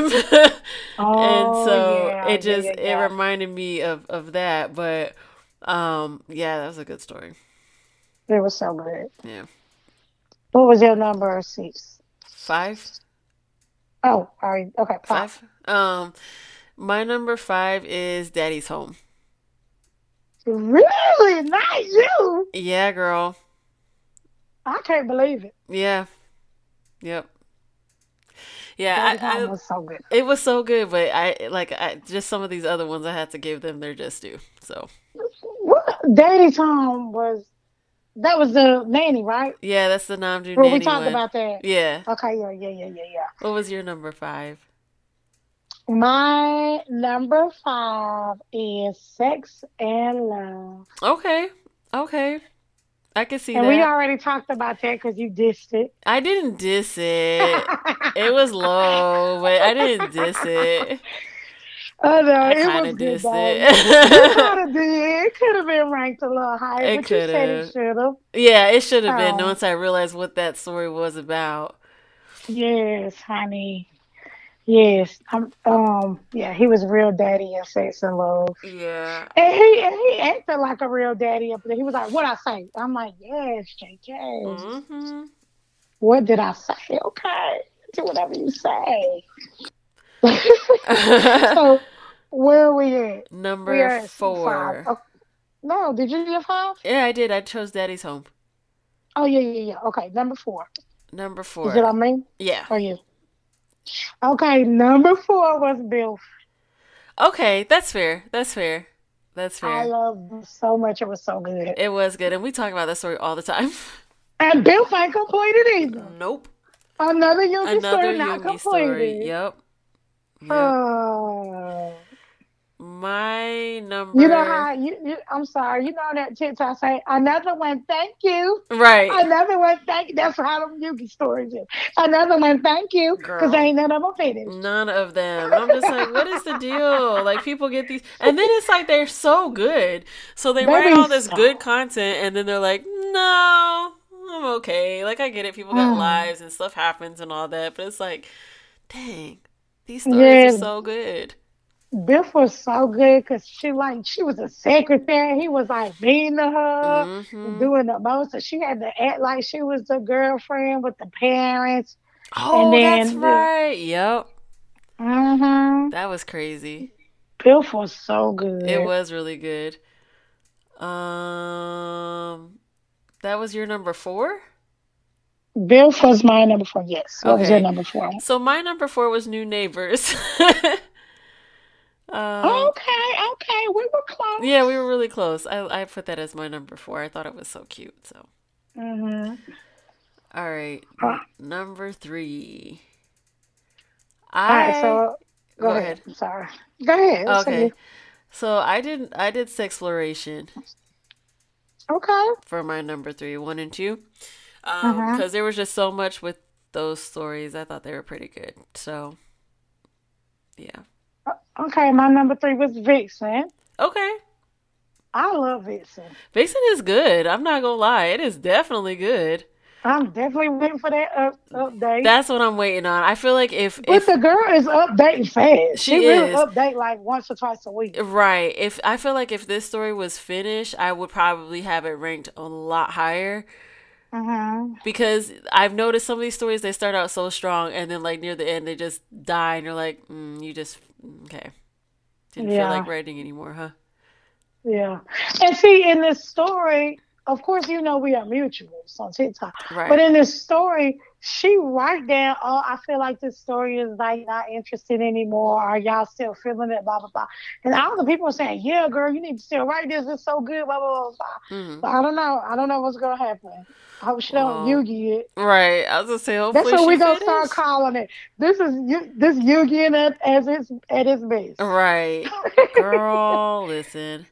And Oh so yeah, yeah, yeah, it yeah. reminded me of that. But yeah, that was a good story. It was so good. Yeah. What was your number 6? 5? Oh, all right. Okay, 5. 5? My number 5 is Daddy's Home. Really? Not you? Yeah, girl. I can't believe it. Yeah. Yep. Yeah, Daddy's Home was so good. it was so good, but I just some of these other ones I had to give them their just due. So What? Daddy's Home was that was the nanny, right? yeah, that's the Namjoon Well, we Nanny talked one. about that. Yeah. Okay, yeah. What was your number 5? My number 5 is Sex and Love. Okay. Okay. I can see And we that. already talked about that because you dissed it. I didn't diss it. It was low, but I didn't diss it. Oh no, I it kind was of good dissed though. You it. kind of did. It could have been ranked a little higher, It but you could said it have. should have. Yeah, it should have been Oh, once I realized what that story was about. yes, honey. Yes. Yeah, he was real daddy in Sex and Love. Yeah. And he acted like a real daddy up there. He was like, "What I say?" I'm like, "Yes, JJ. Mm-hmm. What did I say? Okay, do whatever you say." So where are we at? We Number are at 5. 4. Oh, no, did you get 5? Yeah, I did. I chose Daddy's Home. Oh yeah. Okay, number 4. Number Is it 4. on me Yeah. or you? Okay, number 4 was Bill. Okay, that's fair. That's fair. That's I fair. love Bill so much. It was so good. It was good, and we talk about that story all the time. And Bill ain't completed either. Nope. Another Yogi Another story not Yoongi story. completed. Yep. Yep. Oh. My You know number. how I'm sorry, you know that TikTok say another one, thank you. Right. Another one, thank you. That's how them Yugi stories is. Another one, thank you, because Girl. ain't none of them finished. None of them. I'm just like, what is the deal? Like, people get these, and then it's like they're so good. So they write Baby, all this good content, and then they're like, no, I'm okay. Like, I get it. People got mm, lives and stuff happens and all that, but it's like, dang, these stories are yes, so good. Biff was so good because she was a secretary. He was like mean to her and Mm-hmm. doing the most. And she had to act like she was the girlfriend with the parents. And Oh, that's then right. Yep. mm-hmm, That was crazy. Biff was so It good. was really good. Um, that was your number 4? Biff was my number 4. Yes. What was your Okay. number 4? So my number 4 was New Neighbors. um, Okay. We were yeah, we close. were really close. I put that as my number 4. I thought it was so cute. So, Mm-hmm. all right, All number 3. right, I so go go ahead. ahead. I'm sorry. Go ahead. It's you. Okay, so I did Sexploration Okay. for my number 3, 1 and 2, Mm-hmm. because there was just so much with those stories. I thought they were pretty good. So yeah. Okay, my number 3 was Vixen. Okay. I love Vixen. Vixen is good. I'm not gonna lie. It is definitely good. I'm definitely waiting for that update. That's what I'm waiting on. I feel like But if the girl is updating fast. She she really is update like once or twice a week. right, if I feel like if this story was finished, I would probably have it ranked a lot higher Mm-hmm. because I've noticed some of these stories they start out so strong and then like near the end they just die and you're like, you just okay, didn't feel Yeah. like writing anymore, huh? Yeah. And see, in this story, of course, we are mutuals on TikTok. But Right. in this story, she write down, oh, I feel like this story is like not interested anymore. Are y'all still feeling it? Blah, blah, blah. And all the people are saying, yeah, girl, you need to still write this. It's so good, blah, blah, blah, blah. Hmm. But I don't know. I don't know what's going to happen. I hope she don't Well, Yugi it. right. I was gonna say That's hopefully what she we're going to start finished. calling it. This Yugi it at its best. Right. Girl, listen.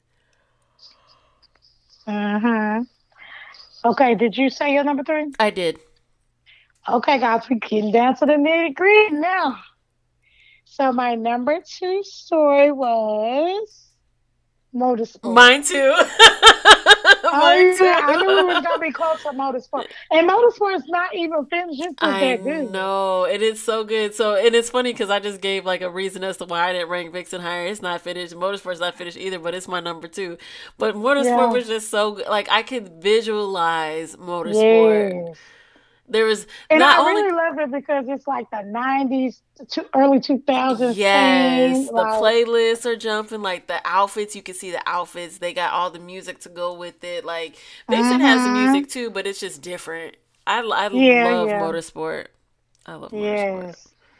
Mm-hmm. Okay, did you say your number 3? I did. Okay, guys, we're getting down to the nitty gritty now. So my number 2 story was Motorsport. Mine too. Oh Mine yeah, I knew we was too. gonna be close to Motorsport, and Motorsport is not even finished. It's just I that good. know. It is so good. So, and it's funny because I just gave like a reason as to why I didn't rank Vixen higher. It's not finished. Motorsport's not finished either, but it's my number 2. But Motorsport Yeah. was just so good. Like, I could visualize Motorsport. Yes. There was And not I only, really love it because it's like the 90s to early 2000s theme. yes, the Like, playlists are jumping. Like, the outfits, you can see the outfits. They got all the music to go with it. Like, Vixen has the mm-hmm. music too, but it's just different. I Yeah, love yeah. Motorsport. I love Motorsport. Yes.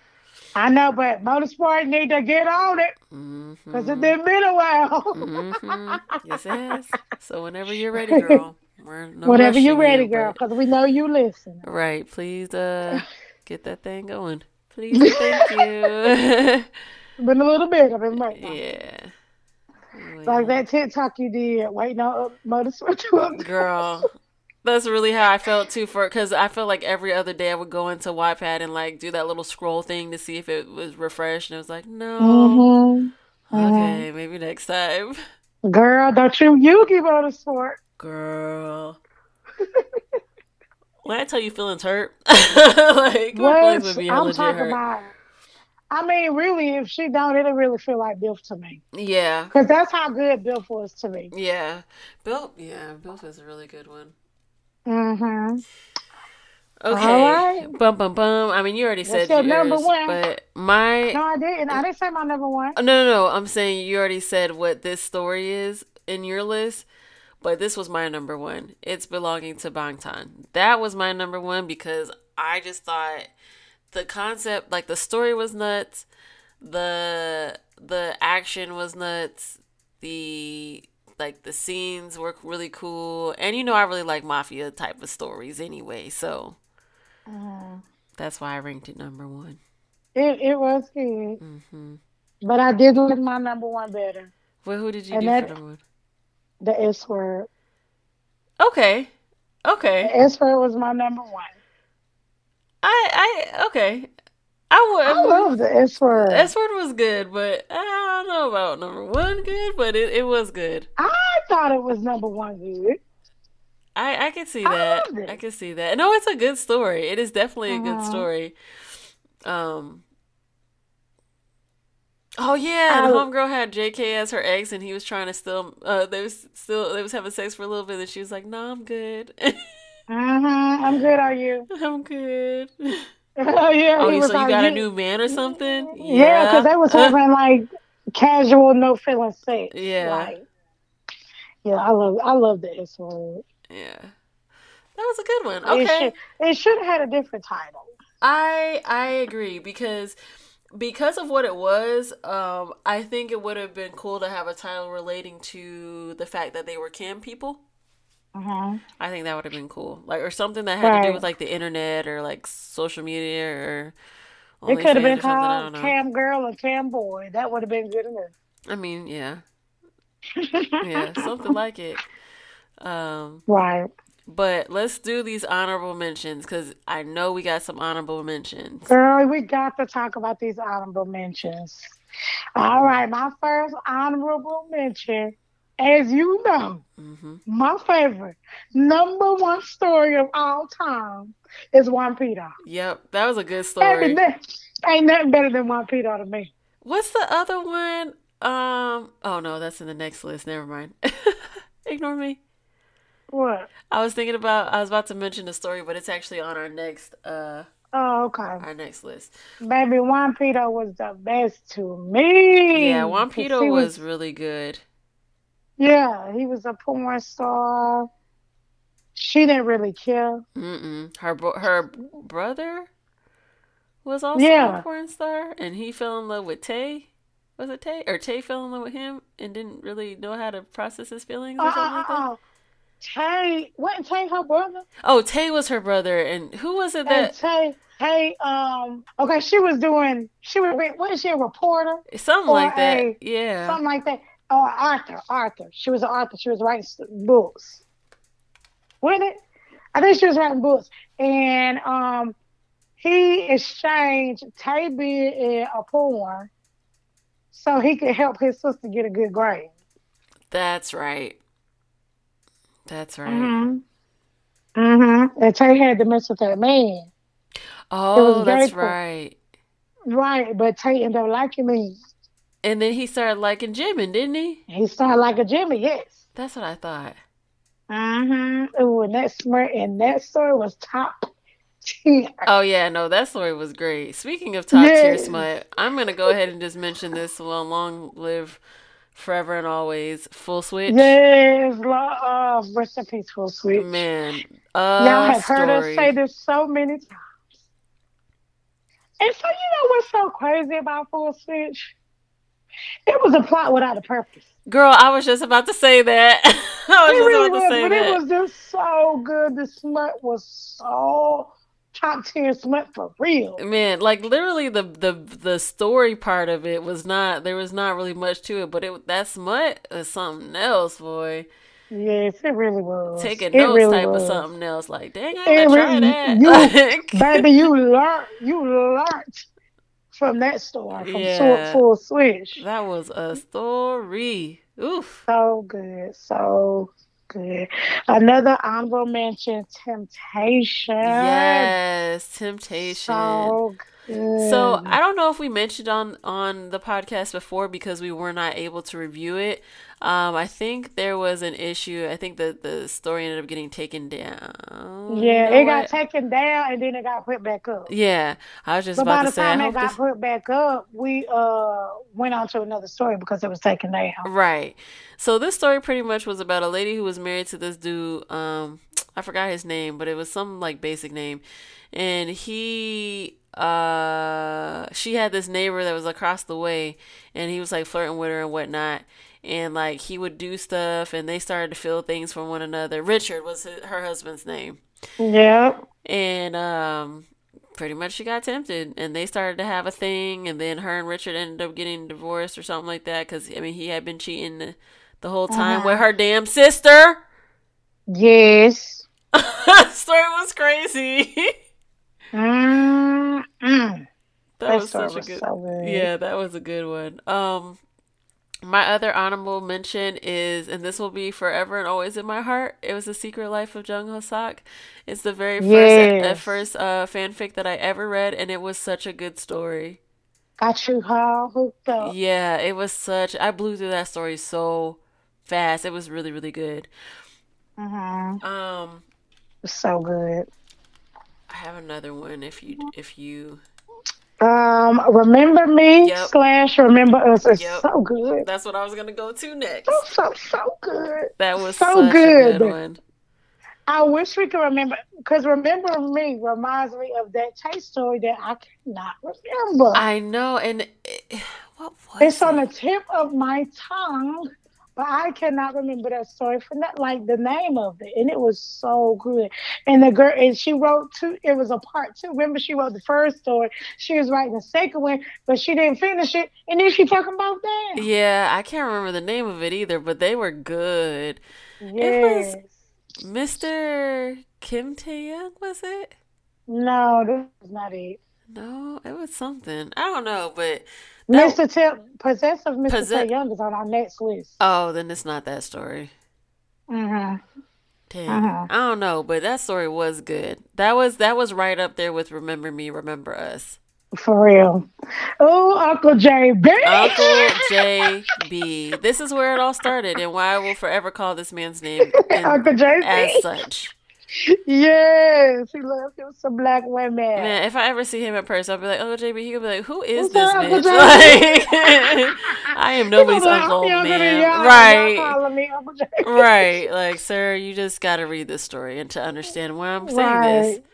I know, but motorsport need to get on it because it's Mm-hmm. been a while. Mm-hmm. Yes, it has. So whenever you're ready, girl. We're no Whenever you're rushing ready, you, girl, but because we know you listen. right, please get that thing going. Please and thank you. Been a little bit. I've been waiting on it. Yeah. Like Waiting. that TikTok you did, waiting on motorsport to update. Girl, that's really how I felt too. Because I felt like every other day I would go into Wattpad and like do that little scroll thing to see if it was refreshed, and it was like, no. Mm-hmm. Mm-hmm. Okay, maybe next time. Girl, don't you keep motorsport. Girl, when I tell you feelings hurt, like my feelings would What? be I'm legit talking hurt. about. I mean, really, if she don't, it'll really feel like Biff to me. Yeah, Because that's how good Biff was to me. yeah. Bill was a really good one. Mm-hmm. All Okay, right. bum bum bum. I mean, you already What's said your number yours, one? but my No, I didn't. I didn't say my number one. no. I'm saying you already said what this story is in your list, but this was my number one. It's belonging to Bangtan. That was my number one because I just thought the concept, like the story was nuts, the action was nuts, the like the scenes were really cool, and I really like mafia type of stories anyway, so Uh, that's why I ranked it number one. it was good, Hmm. but I did like my number one better, Well, who did you and do for that number one? the S word. Okay, The okay. S word was my number one. Okay. I I would. love the S word. S word was good, but I don't know about number one good, but it was good. I thought it was number one good. I can see I that. loved I it. can see that. No, it's a good story. It is definitely a good Uh-huh. story. Um. Oh yeah, and I homegirl had JK as her ex, and he was trying to still. They was having sex for a little bit, and she was like, "No, I'm good. I'm good. Are you? I'm good." Yeah, Oh, he was so you like got a you. new man or something? Yeah, because Yeah. they was having like casual, no feeling sex. Yeah. Like, yeah, I love the S word. Yeah. That was a good one. It Okay. should it should have had a different title. I agree because of what it was, I think it would have been cool to have a title relating to the fact that they were cam people. Uh-huh. I think that would have been cool. Like or something that had to do Right. with like the internet or like social media or It could have OnlyFans been or something. I called don't know. Cam Girl or Cam Boy. That would have been good I mean, yeah. Yeah, enough. something like it. Um Right. but let's do these honorable mentions cuz I know we got some honorable mentions. Girl, we got to talk about these honorable mentions. All right, my first honorable mention, as you know, Mhm. my favorite, number one story of all time is Juan Peter. Yep, that was a good Baby, story. ain't nothing better than Juan Peter to me. What's the other one? Oh no, that's in the next list. Never mind. Ignore me. What? I was about to mention the story, but it's actually on Oh, okay. our next list. Baby, Juan Peter was the best to Yeah, me. Juan Because Pito he was was, really good. yeah, he was a porn star. She didn't really care. Mm-mm. Her brother was also a Yeah. porn star, and he fell in love with Tay. Was it Tay? Or Tay fell in love with him and didn't really know how to process his feelings Uh, or something uh, like uh, that? uh. Tay, wasn't Tay her brother? Oh, Tay was her brother, and who was it And that Tay, okay, wasn't she a reporter something or like that? a, Yeah. something like that? Or Arthur. She was an author. She was writing books. Wasn't it? I think she was writing books. And, he exchanged Tay being a porn so he could help his sister get a good grade. That's right. That's right. Mm-hmm. Mm-hmm. And Tay had to mess with that man. It was Oh, gay that's porn. right. Right, but Tay ended up liking me. And then he started liking Jimin, didn't he? He started like a Jimmy, yes. That's what I thought. Mm-hmm. Ooh, and that story was top tier. Oh yeah, no, that story was great. Speaking of top tier Yes. smut, I'm gonna go ahead and just mention this one. Long live forever and always. Full Switch. Yes. Rest in peace, Full Switch. Man, Y'all a have heard us say story. this so many times. And so, what's so crazy about Full Switch? It was a plot without a purpose. Girl, I was just about to say that. I It was just really about to was, say but it that. was just so good. The smut was so top tier smut for real. Man, like literally the story part of it was not, there was not really much to it, but that smut is something else, boy. Yes, it really was. Taking It notes really type of was. something else. Like, dang, I It gotta try that. you, Like, baby, you learned from that story from yeah, Full Switch. that was a story. Oof. So good, so good. Another honorable mention, Temptation. Yes, Temptation. So So I good. don't know if we mentioned on the podcast before because we were not able to review it. I think there was an issue. I think the story ended up getting taken down. You Yeah, know it got what? taken down and then it got put back up. Yeah, I was just But about by to the say. I time it hope got this. put back up, we went on to another story because it was taken down. Right. So this story pretty much was about a lady who was married to this dude. I forgot his name, but it was some like basic name, and she had this neighbor that was across the way, and he was like flirting with her and whatnot, and like he would do stuff, and they started to feel things from one another. Richard was her husband's name, Yep. and pretty much she got tempted, and they started to have a thing, and then her and Richard ended up getting divorced or something like that, because I mean he had been cheating the whole time with Uh-huh. her damn sister. Yes. Story was crazy. Mm-mm. That That was story such a was good. so good. Yeah, that was a good one. My other honorable mention is, and this will be forever and always in my heart. It was The Secret Life of Jung Ho Sak. It's the very first Yes. fanfic that I ever read, and it was such a good story. Got you all hooked up. Yeah, it was such. I blew through that story so fast. It was really really good. Mm-hmm. Um, So good. I have another one. If you. Remember Me Yep. / Remember Us is Yep. so good. That's what I was gonna go to So, next. so, so good. That was So such a good good. one. I wish we could remember, because Remember Me reminds me of that Chase story that I cannot remember. I know, and what It's was on the it? tip of my tongue, but I cannot remember that story for that, like the name of it. And it was so good. And the girl, and she wrote two, it was a part two. Remember, she wrote the first story, she was writing the second one, but she didn't finish it. And then she talking about damn. Yeah, I can't remember the name of it either, but they were good. It was Yes. Mr. Kim Tae-young, was it? No, this is not it. No, it was something. I don't know, but that Mr. Possessive Mr. possess. Young is on our next list. Oh, then it's not that story. Mm-hmm. Dang, Mm-hmm. I don't know, but that story was good. That was right up there with Remember Me, Remember Us. For real. Oh, Uncle JB. Uncle JB. This is where it all started, and why I will forever call this man's name Uncle as JB. such. Yes, he loves him some black women. Man, if I ever see him in person, I'll be like, Uncle JB. He could be like, who is What's this up, Uncle bitch? JB? Like, I am He gonna nobody's be like, I'm uncle, younger than man. y'all. Y'all Right. calling me Uncle JB. Right. Like, sir, you just gotta read this story and to understand why I'm saying this. Right.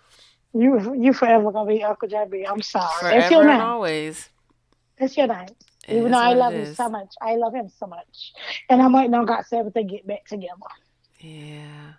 You forever gonna be Uncle JB. I'm sorry. That's your Forever and name. always. That's your name. It Even though is I what it love him so is. much. I love him so much. And I'm waiting on God Sabbath to get back together. Yeah.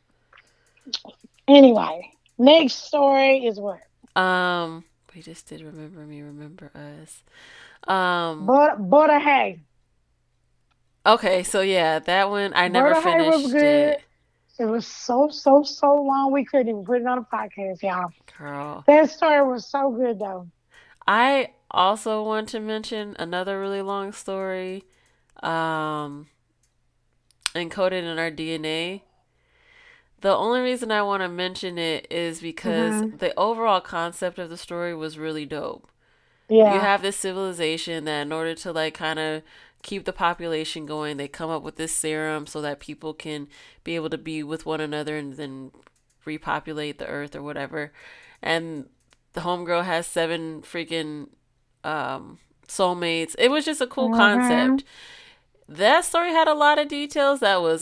Anyway, next story is what? We just did Remember Me, Remember Us. Butter Hay. Okay, so yeah, that one I never Butter Hay was finished good. it. It was so long we couldn't even put it on a podcast, y'all. Girl. That story was so good though. I also want to mention another really long story, um, encoded in our DNA. The only reason I want to mention it is because Mm-hmm. the overall concept of the story was really dope. You Yeah. have this civilization that in order to like kind of keep the population going, they come up with this serum so that people can be able to be with one another and then repopulate the earth or whatever. And the homegirl has 7 freaking soulmates. It was just a cool Mm-hmm. concept. That story had a lot of details that was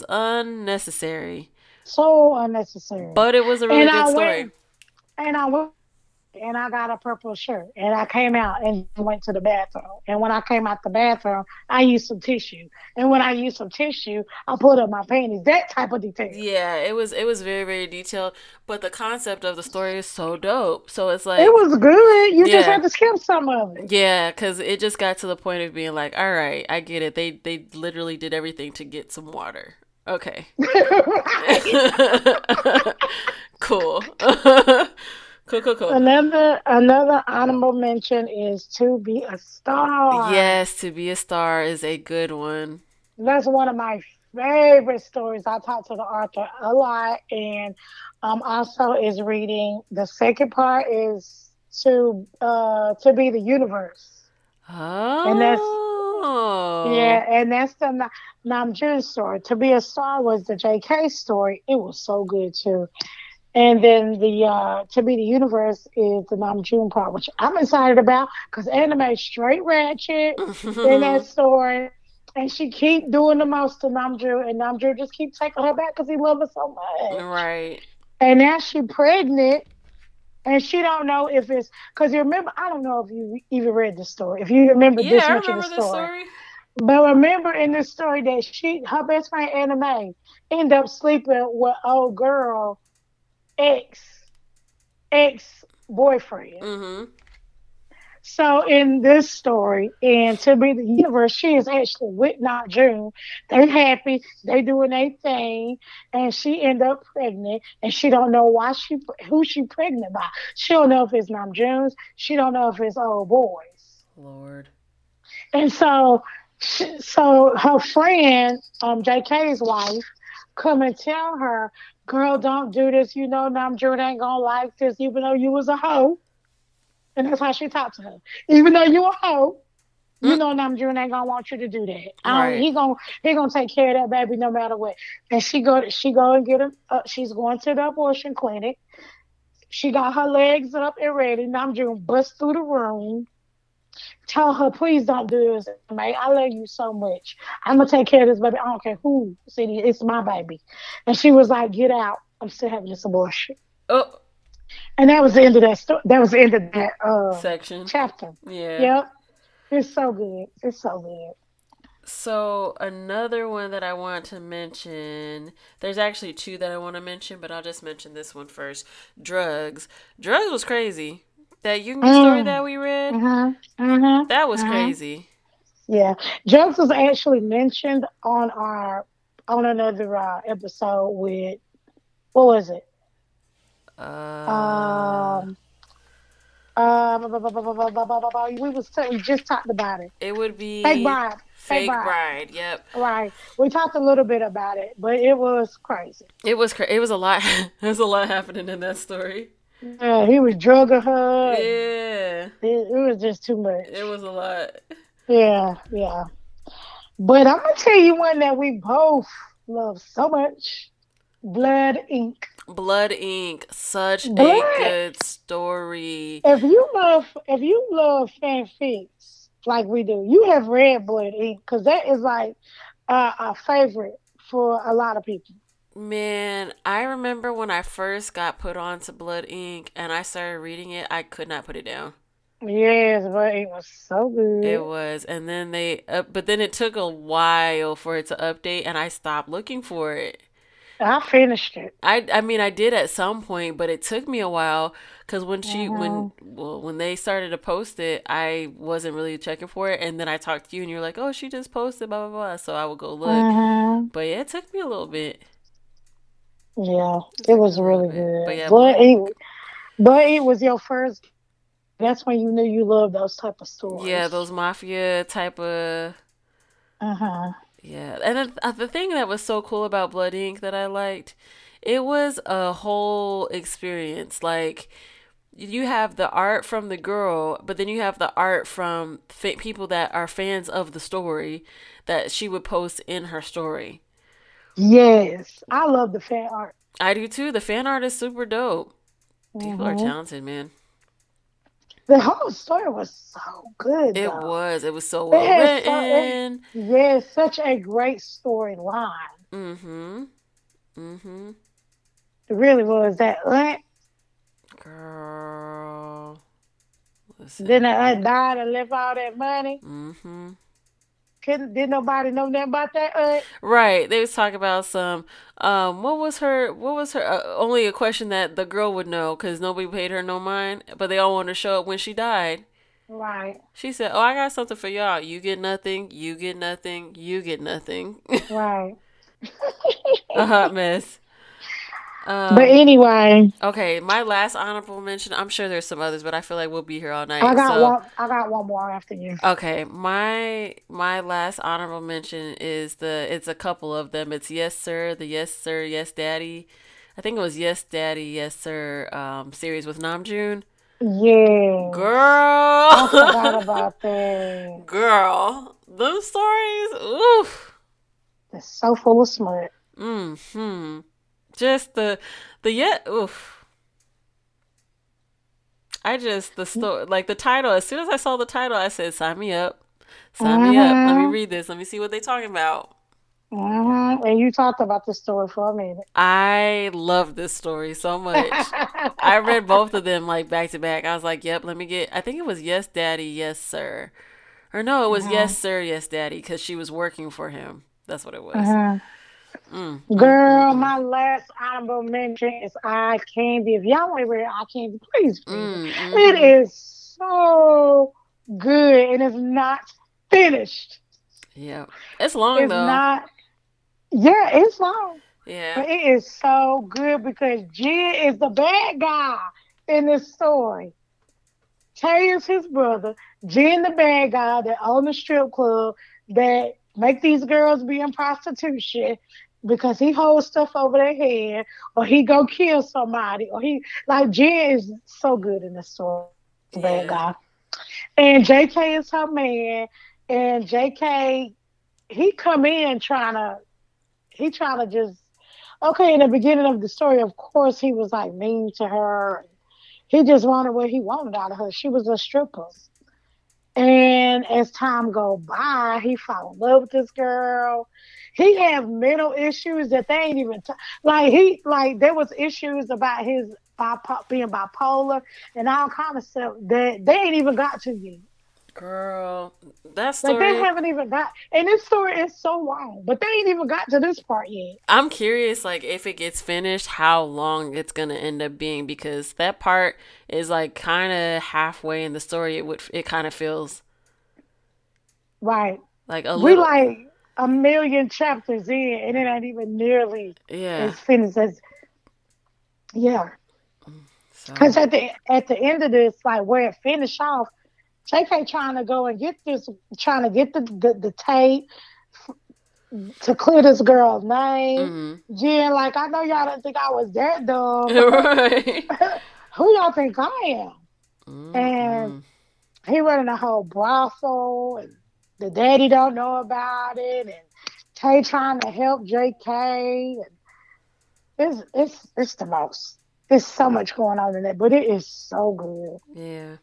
unnecessary, So unnecessary. but it was a really And good I story. went and I went and I got a purple shirt and I came out and went to the bathroom. And when I came out the bathroom, I used some tissue. And when I used some tissue, I put up my panties. That type of detail. Yeah, it was very, very detailed, but the concept of the story is so dope. So it's It like, was good. You just yeah. had to skip some of it. Yeah, because it just got to the point of being like, all right, I get it. They literally did everything to get some water. Okay. Right. Cool. Cool, cool, cool. Another honorable mention is To Be a Star. Yes, To Be a Star is a good one. That's one of my favorite stories. I talk to the author a lot, and also is reading. The second part is To Be the Universe, and that's Oh. yeah, and that's the Namjoon story. To Be a Star was the J.K. story. It was so good too. And then the To Be the Universe is the Namjoon part, which I'm excited about because anime straight ratchet in that story. And she keep doing the most to Namjoon, and Namjoon just keep taking her back because he loves her so much. Right. And now she pregnant, and she don't know if it's because you remember. I don't know if you even read the story. If you remember Yeah, this I much of the remember this story, story. but remember in this story that her best friend Anime end up sleeping with old girl ex ex boyfriend. Mm-hmm. So in this story, and To Be the Universe, she is actually with not June. They happy, they doing their thing, and she end up pregnant, and she don't know who she pregnant by. She don't know if it's Nam June's. She don't know if it's old boys. Lord. And so, so her friend, JK's wife, come and tell her, "Girl, don't do this. You know Nam June ain't gonna like this, even though you was a hoe." And that's how she talked to her. Even though you a hoe, you Mm, know Namjoon ain't gonna want you to do that. right. He gonna take care of that baby no matter what. And she go and get him. She's going to the abortion clinic. She got her legs up and ready. Namjoon busts through the room. Tell her, please don't do this, mate. I love you so much. I'm gonna take care of this baby. I don't care who said it. It's my baby. And she was like, "Get out. I'm still having this abortion." Oh, And that was the end of that story. That was the end of that section. chapter. Yeah. Yep. It's so good. It's so good. So another one that I want to mention, there's actually two that I want to mention, but I'll just mention this one first. Drugs. Drugs was crazy. That Jungian story Mm. that we read, Mm-hmm. Mm-hmm. that was Mm-hmm. crazy. Yeah. Jokes was actually mentioned on another episode with what was it? Uh, Um we just talked about it. it would Fake be bribe. Fake Fake bribe. Bride. Yep. Right. We talked a little bit about it, but it was crazy. It was a lot. There's a lot happening in that story. Yeah, he was drugging her and Yeah. it was just too It much. was a lot. Yeah, yeah. But I'm gonna tell you one that we both love so much. Blood Ink. Blood Ink. Such a Blood. good story. If you love fanfics like we do, you have read Blood Ink because that is like a favorite for a lot of people. Man, I remember when I first got put on to Blood Ink and I started reading it, I could not put it down. Yes, but it was so It good. was, and then but then it took a while for it to update, and I stopped looking for it. I finished it. I mean, I did at some point, but it took me a while because Hmm when they started to post it, I wasn't really checking for it, and then I talked to you, and you're like, "Oh, she just posted, blah blah blah." So I would go look, hmm but yeah, it took me a little bit. Yeah, It it took me was a little really bit, but good. yeah, Blood Ink. But it was your first. That's when you knew you loved those type of Yeah, stories. those mafia type of. Uh-huh. Yeah, and then, the thing that was so cool about Blood Ink that I liked, it was a whole experience. Like, you have the art from the girl, but then you have the art from people that are fans of the story that she would post in her story. Yes, I love the fan art. I do too. The fan art is super dope. People are Hmm talented, man. The whole story was so good, It though. was. It was so It well has written. yeah, such a great storyline. Mm-hmm. Mm-hmm. It really was that. Girl. Listen. Then I died and left all that money. Mm-hmm. Didn't nobody know nothing about that? Right. They was talking about some. What was her? Only a question that the girl would know because nobody paid her no mind. But they all wanted to show up when she died. Right. She said, "Oh, I got something for y'all. You get nothing. You get nothing. You get nothing." Right. A hot mess. But anyway, Okay, my last honorable mention. I'm sure there's some others, but I feel like we'll be here all night. I got one more after you. Okay, my last honorable mention is it's a couple of them. It's Yes Sir, the Yes Sir, Yes Daddy. I think it was Yes Daddy, Yes Sir series with Namjoon. Yeah. Girl. I forgot about that. Girl. Those stories, oof. It's so full of smut. Mm-hmm. Just the oof. The story, like the title, as soon as I saw the title, I said, sign me up. Sign me up. Let me read this. Let me see what they're talking about. And you talked about this story for a minute. I love this story so much. I read both of them like back to back. I was like, yep, I think it was Yes Daddy, Yes Sir. Or no, it was Yes Sir, Yes Daddy, because she was working for him. That's what it was. Girl, my last honorable mention is Eye Candy. If y'all ain't read Eye Candy, please read it. It is so good and it's not finished. Yeah. It's long though. Yeah, it's long. Yeah. But it is so good because Jin is the bad guy in this story. Tay is his brother. Jin the bad guy that own the strip club that make these girls be in prostitution because he holds stuff over their head or he go kill somebody or Jin is so good in this story. The bad guy. And JK is her man. And JK, he come in trying to just, okay, in the beginning of the story, of course, he was like mean to her. He just wanted what he wanted out of her. She was a stripper. And as time go by, he fall in love with this girl. He have mental issues that they ain't even there was issues about his being bipolar and all kind of stuff that they ain't even got to yet. Girl, that story. They haven't even got, and this story is so long, but they ain't even got to this part yet. I'm curious, if it gets finished, how long it's gonna end up being, because that part is kind of halfway in the story. It kind of feels right, we a million chapters in, and it ain't even nearly as finished as Because at the end of this, where it finished off. JK trying to go and get the tape to clear this girl's name. Jen, I know y'all didn't think I was that dumb. Right. Who y'all think I am? And he running a whole brothel, and the daddy don't know about it, and Tay trying to help JK. And it's the most. There's so much going on in it, but it is so good. Yeah.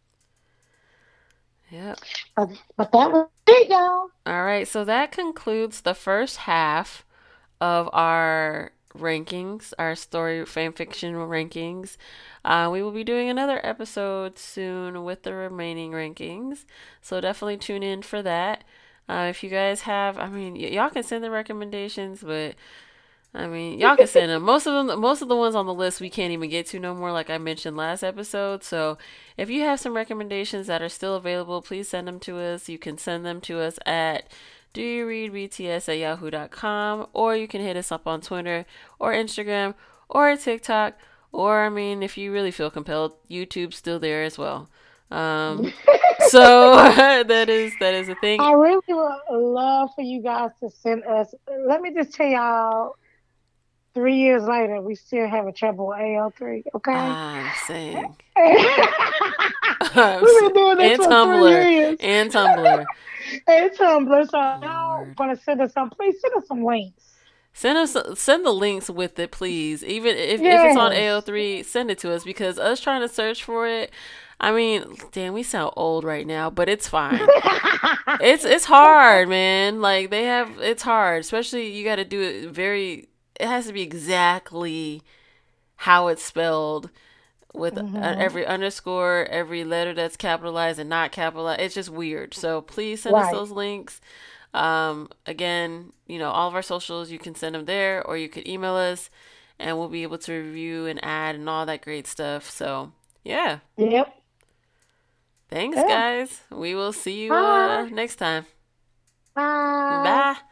Yep. But that was it, y'all. All right, so that concludes the first half of our rankings, our story fan fiction rankings. We will be doing another episode soon with the remaining rankings, so definitely tune in for that. If you guys have, y'all can send the recommendations, but y'all can send them. Most of the ones on the list we can't even get to no more, like I mentioned last episode. So if you have some recommendations that are still available, please send them to us. You can send them to us at doyoureadbts@yahoo.com, or you can hit us up on Twitter or Instagram or TikTok, or if you really feel compelled, YouTube's still there as well. So that is a thing. I really would love for you guys to send us. Let me just tell y'all, 3 years later, we still have a trouble with AO3. Okay, I'm saying. We've been doing this for 3 years. And Tumblr. So y'all gonna send us some. Please send us some links. Send the links with it, please. Even if it's on AO3, send it to us, because us trying to search for it. Damn, we sound old right now, but it's fine. It's hard, man. It's hard. Especially you got to do it it has to be exactly how it's spelled. with every underscore, every letter that's capitalized and not capitalized. It's just weird. So please send us those links. Again, all of our socials, you can send them there, or you could email us and we'll be able to review and add and all that great stuff. So yeah. Yep. Thanks, guys. We will see you next time. Bye. Bye.